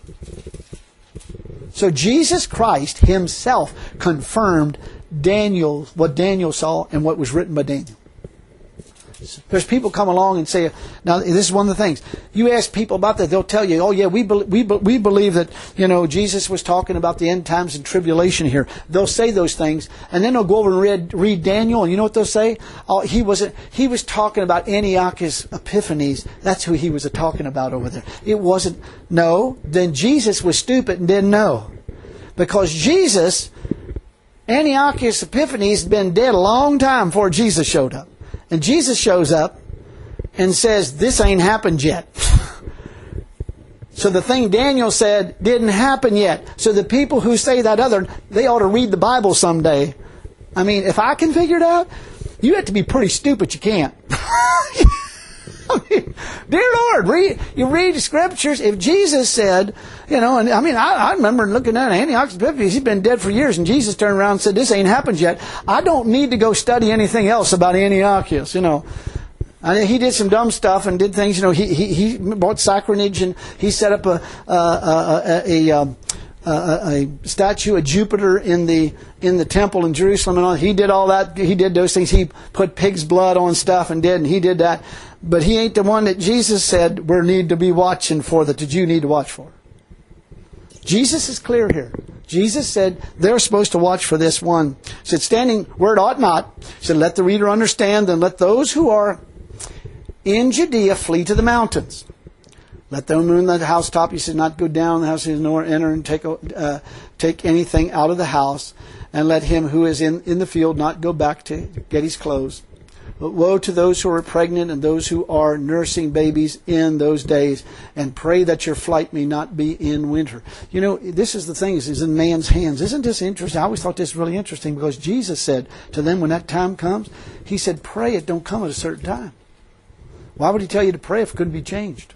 So Jesus Christ himself confirmed what Daniel saw and what was written by Daniel. There's people come along and say, now this is one of the things. You ask people about that, they'll tell you, oh yeah, we believe that, Jesus was talking about the end times and tribulation here. They'll say those things, and then they'll go over and read Daniel, and you know what they'll say? Oh, he was talking about Antiochus Epiphanes. That's who he was talking about over there. It wasn't. No, then Jesus was stupid and didn't know. Because Antiochus Epiphanes had been dead a long time before Jesus showed up. And Jesus shows up and says, this ain't happened yet. So the thing Daniel said didn't happen yet. So the people who say that they ought to read the Bible someday. I mean, if I can figure it out, you have to be pretty stupid. You can't. I mean, dear Lord, you read the scriptures. If Jesus said, I remember looking at Antiochus Epiphanes, he's been dead for years, and Jesus turned around and said, this ain't happened yet. I don't need to go study anything else about Antiochus, he did some dumb stuff and did things, he bought sacrilege, and he set up a statue of Jupiter in the temple in Jerusalem and all. He did all that. He did those things. He put pig's blood on stuff and he did that. But he ain't the one that Jesus said we need to be watching for, that the Jew need to watch for. Jesus is clear here. Jesus said they're supposed to watch for this one. He said, standing where it ought not. He said, let the reader understand, and let those who are in Judea flee to the mountains. Let them who are in the housetop, he said, not go down the house, nor enter and take anything out of the house. And let him who is in the field not go back to get his clothes. But woe to those who are pregnant and those who are nursing babies in those days. And pray that your flight may not be in winter. You know, this is the thing, is in man's hands. Isn't this interesting? I always thought this was really interesting, because Jesus said to them when that time comes, he said, pray it don't come at a certain time. Why would he tell you to pray if it couldn't be changed?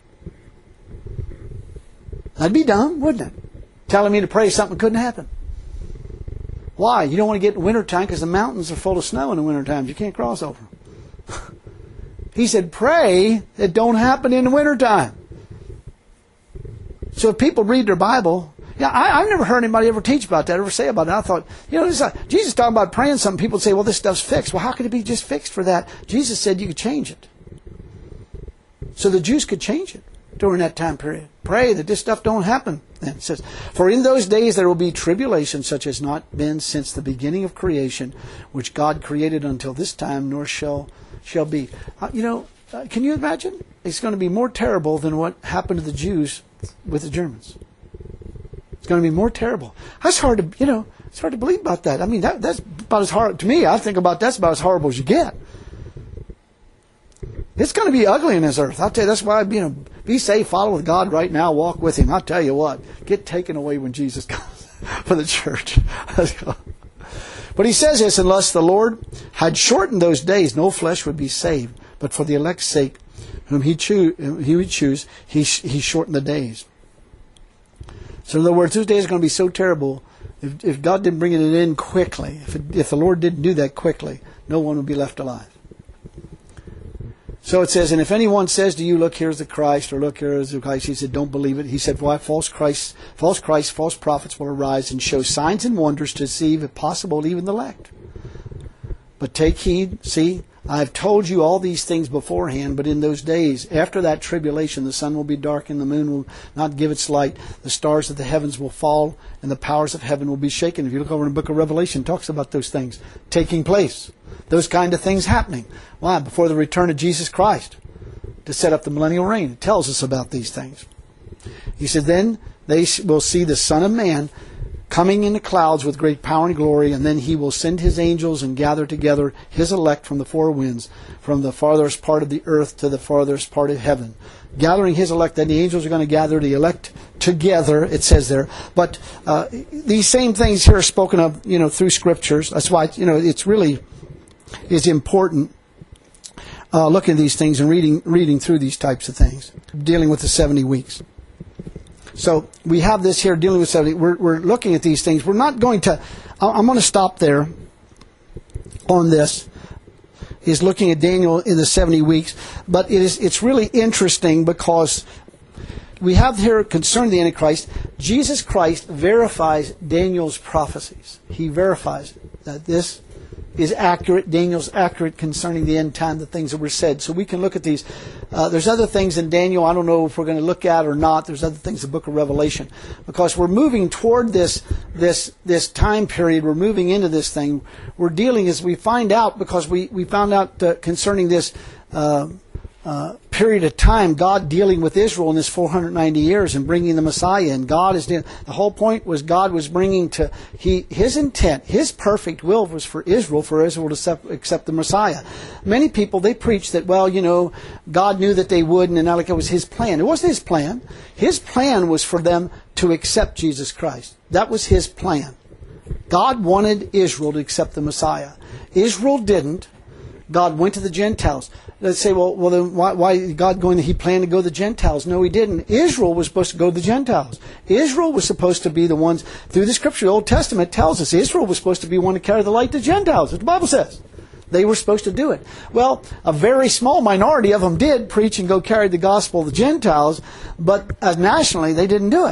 That'd be dumb, wouldn't it? Telling me to pray something couldn't happen. Why? You don't want to get in wintertime because the mountains are full of snow in the wintertime. You can't cross over them. He said, pray it don't happen in the wintertime. So if people read their Bible, I've never heard anybody ever teach about that, ever say about it. I thought, Jesus talking about praying something. People say, well, this stuff's fixed. Well, how could it be just fixed for that? Jesus said you could change it. So the Jews could change it during that time period. Pray that this stuff don't happen. And it says, for in those days there will be tribulation such as not been since the beginning of creation, which God created until this time, nor shall be. Can you imagine? It's going to be more terrible than what happened to the Jews with the Germans. It's going to be more terrible. That's hard to, it's hard to believe about that. I mean, that's about as hard, to me, I think about that's about as horrible as you get. It's going to be ugly in this earth. I'll tell you, that's why, be safe, follow God right now, walk with Him. I'll tell you what, get taken away when Jesus comes for the church. But he says this, unless the Lord had shortened those days, no flesh would be saved. But for the elect's sake, whom He would choose, He shortened the days. So in other words, those days are going to be so terrible, if God didn't bring it in quickly, if the Lord didn't do that quickly, no one would be left alive. So it says, and if anyone says to you, look, here's the Christ, or look, here's the Christ, he said, don't believe it. He said, why? False prophets will arise and show signs and wonders to deceive, if possible, even the elect. But take heed, see, I have told you all these things beforehand, but in those days, after that tribulation, the sun will be dark and the moon will not give its light. The stars of the heavens will fall and the powers of heaven will be shaken. If you look over in the book of Revelation, it talks about those things taking place. Those kind of things happening. Why? Before the return of Jesus Christ to set up the millennial reign. It tells us about these things. He said, then they will see the Son of Man coming in the clouds with great power and glory, and then He will send His angels and gather together His elect from the four winds, from the farthest part of the earth to the farthest part of heaven. Gathering His elect, then the angels are going to gather the elect together, it says there. But these same things here are spoken of, through Scriptures. That's why, it's really is important looking at these things and reading through these types of things, dealing with the 70 weeks. So we have this here, dealing with 70. We're looking at these things. We're not going to. I'm going to stop there on this. Is looking at Daniel in the 70 weeks, but it's really interesting because we have here concerning the Antichrist. Jesus Christ verifies Daniel's prophecies. He verifies that this is accurate. Daniel's accurate concerning the end time, the things that were said. So we can look at these. There's other things in Daniel I don't know if we're going to look at or not. There's other things in the book of Revelation. Because we're moving toward this time period. We're moving into this thing. We're dealing as we find out, because we found out concerning this period of time, God dealing with Israel in this 490 years and bringing the Messiah. And the whole point was God was bringing His intent, His perfect will was for Israel to accept the Messiah. Many people, they preach that, God knew that they wouldn't, and not like it was His plan. It wasn't His plan. His plan was for them to accept Jesus Christ. That was His plan. God wanted Israel to accept the Messiah. Israel didn't. God went to the Gentiles. Let's say, well, then why God going? He planned to go to the Gentiles. No, He didn't. Israel was supposed to go to the Gentiles. Israel was supposed to be the ones, through the Scripture, the Old Testament tells us, Israel was supposed to be one to carry the light to Gentiles. That's what the Bible says. They were supposed to do it. Well, a very small minority of them did preach and go carry the gospel to the Gentiles, but nationally they didn't do it.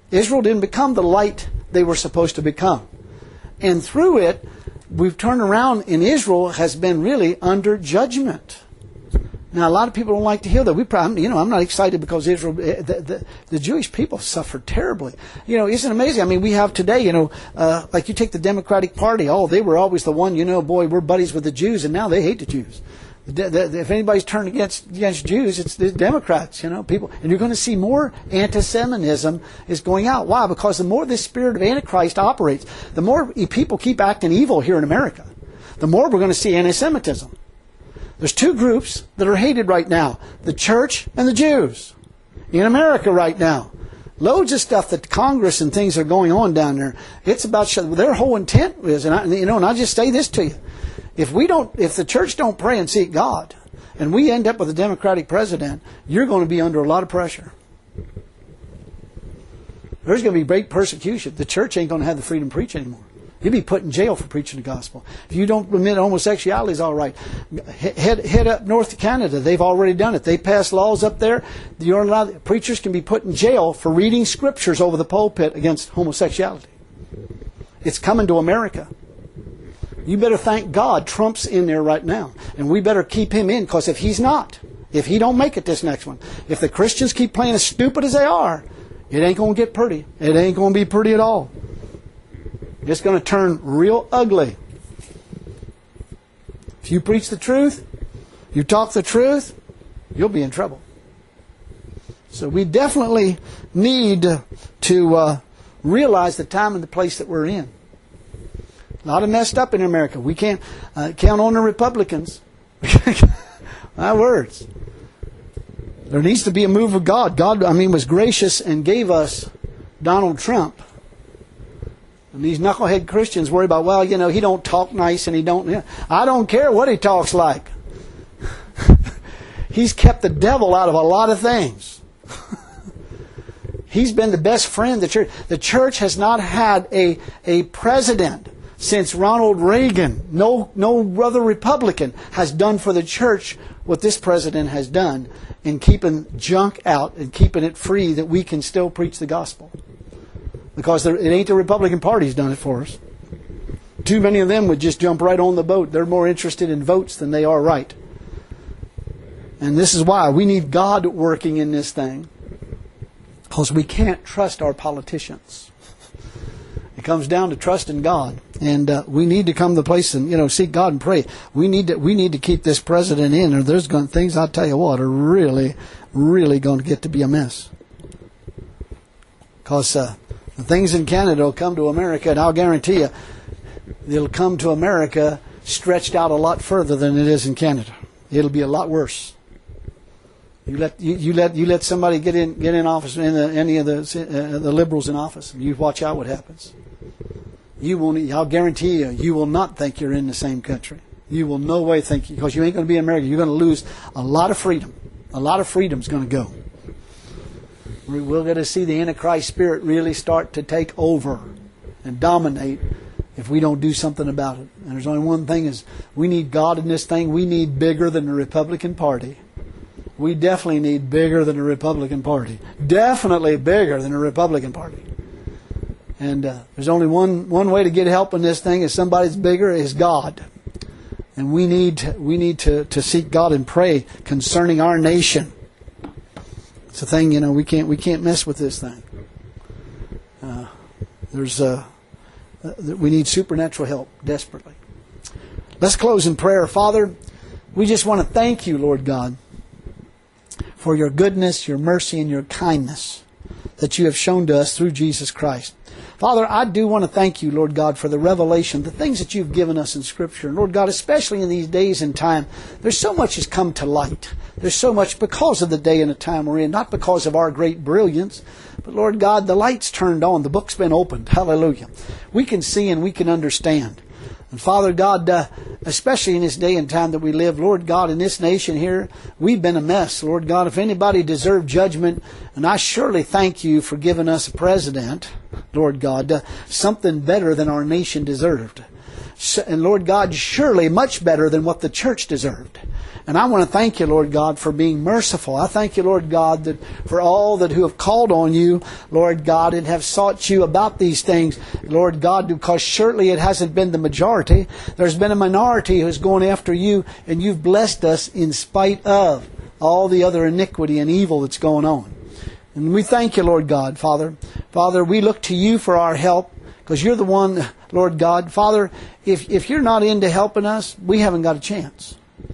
Israel didn't become the light they were supposed to become. And through it, we've turned around, and Israel has been really under judgment. Now, a lot of people don't like to hear that. I'm not excited because Israel, the Jewish people suffered terribly. Isn't it amazing? I mean, we have today, like you take the Democratic Party. Oh, they were always the one, boy, we're buddies with the Jews, and now they hate the Jews. If anybody's turned against Jews, it's the Democrats, people. And you're going to see more anti-Semitism is going out. Why? Because the more this spirit of Antichrist operates, the more people keep acting evil here in America, the more we're going to see anti-Semitism. There's two groups that are hated right now, the church and the Jews in America right now. Loads of stuff that Congress and things are going on down there. It's about their whole intent is, and I just say this to you. If the church don't pray and seek God, and we end up with a Democratic president, you're going to be under a lot of pressure. There's going to be great persecution. The church ain't going to have the freedom to preach anymore. You'll be put in jail for preaching the gospel. If you don't admit homosexuality is all right, head up north to Canada. They've already done it. They passed laws up there. Preachers can be put in jail for reading scriptures over the pulpit against homosexuality. It's coming to America. You better thank God Trump's in there right now. And we better keep him in, because if he's not, if he don't make it this next one, if the Christians keep playing as stupid as they are, it ain't going to get pretty. It ain't going to be pretty at all. It's going to turn real ugly. If you preach the truth, you talk the truth, you'll be in trouble. So we definitely need to realize the time and the place that we're in. A lot of messed up in America. We can't count on the Republicans. My words. There needs to be a move of God. God, was gracious and gave us Donald Trump. And these knucklehead Christians worry about, he don't talk nice and he don't... I don't care what he talks like. He's kept the devil out of a lot of things. He's been the best friend of the church. The church has not had a president since Ronald Reagan. No other Republican has done for the church what this president has done in keeping junk out and keeping it free that we can still preach the gospel. Because it ain't the Republican Party's done it for us. Too many of them would just jump right on the boat. They're more interested in votes than they are right. And this is why we need God working in this thing. Because we can't trust our politicians. It comes down to trusting God. And we need to come to the place and seek God and pray. We need to keep this president in, or there's things, I'll tell you what, are really, really going to get to be a mess. Because the things in Canada will come to America, and I'll guarantee you, they'll come to America stretched out a lot further than it is in Canada. It'll be a lot worse. You let somebody get in office, any of the liberals in office, and you watch out what happens. I'll guarantee you will not think you're in the same country. You will no way think, because you ain't going to be in America. You're going to lose a lot of freedom. A lot of freedom's going to go. We're going to see the Antichrist spirit really start to take over and dominate if we don't do something about it. And there's only one thing is we need God in this thing. We need bigger than the Republican Party. We definitely need bigger than the Republican Party. Definitely bigger than the Republican Party. And there's only one way to get help in this thing. If somebody's bigger, is God. And we need to seek God and pray concerning our nation. It's a thing, we can't mess with this thing. We need supernatural help desperately. Let's close in prayer. Father, we just want to thank you, Lord God, for your goodness, your mercy, and your kindness that you have shown to us through Jesus Christ. Father, I do want to thank you, Lord God, for the revelation, the things that you've given us in Scripture. And Lord God, especially in these days and time, there's so much has come to light. There's so much because of the day and the time we're in, not because of our great brilliance. But Lord God, the light's turned on. The book's been opened. Hallelujah. We can see and we can understand. And Father God, especially in this day and time that we live, Lord God, in this nation here, we've been a mess. Lord God, if anybody deserved judgment, and I surely thank you for giving us a president, Lord God, something better than our nation deserved. And Lord God, surely much better than what the church deserved. And I want to thank you, Lord God, for being merciful. I thank you, Lord God, that for all that who have called on you, Lord God, and have sought you about these things, Lord God, because surely it hasn't been the majority. There's been a minority who's going after you, and you've blessed us in spite of all the other iniquity and evil that's going on. And we thank you, Lord God, Father. Father, we look to you for our help, because you're the one, Lord God. Father, if you're not into helping us, we haven't got a chance.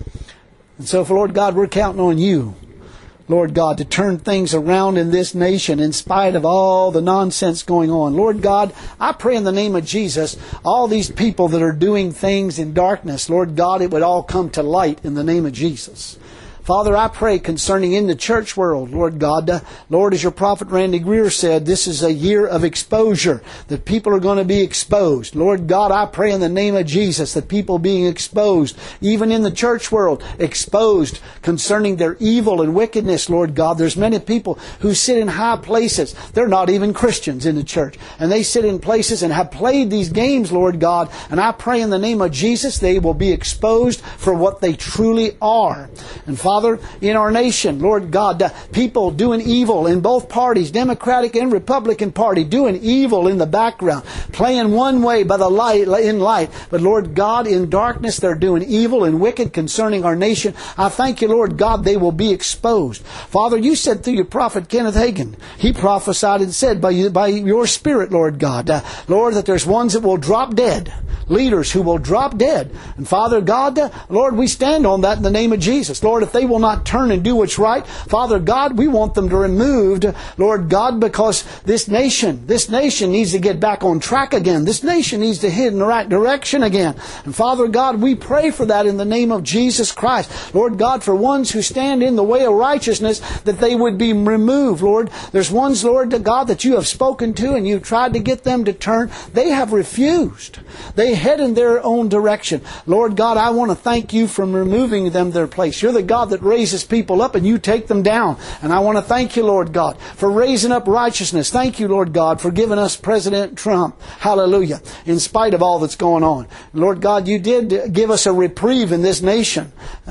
And so, Lord God, we're counting on you, Lord God, to turn things around in this nation in spite of all the nonsense going on. Lord God, I pray in the name of Jesus, all these people that are doing things in darkness, Lord God, it would all come to light in the name of Jesus. Father, I pray concerning in the church world, Lord God, Lord, as your prophet Randy Greer said, this is a year of exposure, that people are going to be exposed. Lord God, I pray in the name of Jesus that people being exposed, even in the church world, exposed concerning their evil and wickedness, Lord God. There's many people who sit in high places. They're not even Christians in the church. And they sit in places and have played these games, Lord God. And I pray in the name of Jesus they will be exposed for what they truly are. And Father, in our nation, Lord God, people doing evil in both parties, Democratic and Republican Party, doing evil in the background, playing one way by the light in light, but Lord God, in darkness they're doing evil and wicked concerning our nation. I thank you, Lord God, they will be exposed. Father, you said through your prophet Kenneth Hagin, he prophesied and said by your Spirit, Lord God, Lord, that there's ones that will drop dead, leaders who will drop dead. And Father God, Lord, we stand on that in the name of Jesus. Lord, if they will not turn and do what's right, Father God, we want them to removed, Lord God, because this nation needs to get back on track again. This nation needs to head in the right direction again. And Father God, we pray for that in the name of Jesus Christ. Lord God, for ones who stand in the way of righteousness, that they would be removed, Lord. There's ones, Lord God, that you have spoken to and you've tried to get them to turn. They have refused. They head in their own direction. Lord God, I want to thank you for removing them their place. You're the God that raises people up and you take them down. And I want to thank you, Lord God, for raising up righteousness. Thank you, Lord God, for giving us President Trump. Hallelujah. In spite of all that's going on. Lord God, you did give us a reprieve in this nation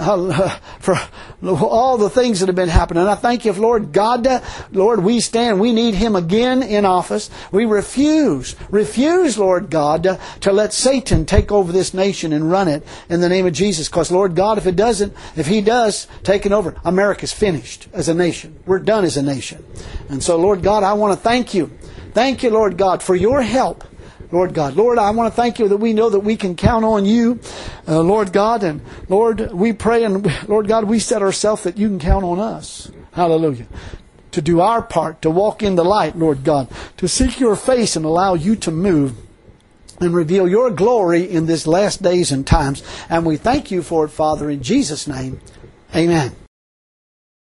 for all the things that have been happening. And I thank you, Lord God, Lord, we stand. We need him again in office. We refuse, Lord God, to let Satan take over this nation and run it in the name of Jesus. Because, Lord God, if he does take it over, America's finished as a nation. We're done as a nation. And so, Lord God, I want to thank you. Thank you, Lord God, for your help. Lord God. Lord, I want to thank you that we know that we can count on you, Lord God. And Lord, we pray and Lord God, we set ourselves that you can count on us. Hallelujah. To do our part, to walk in the light, Lord God. To seek your face and allow you to move and reveal your glory in these last days and times. And we thank you for it, Father, in Jesus' name. Amen.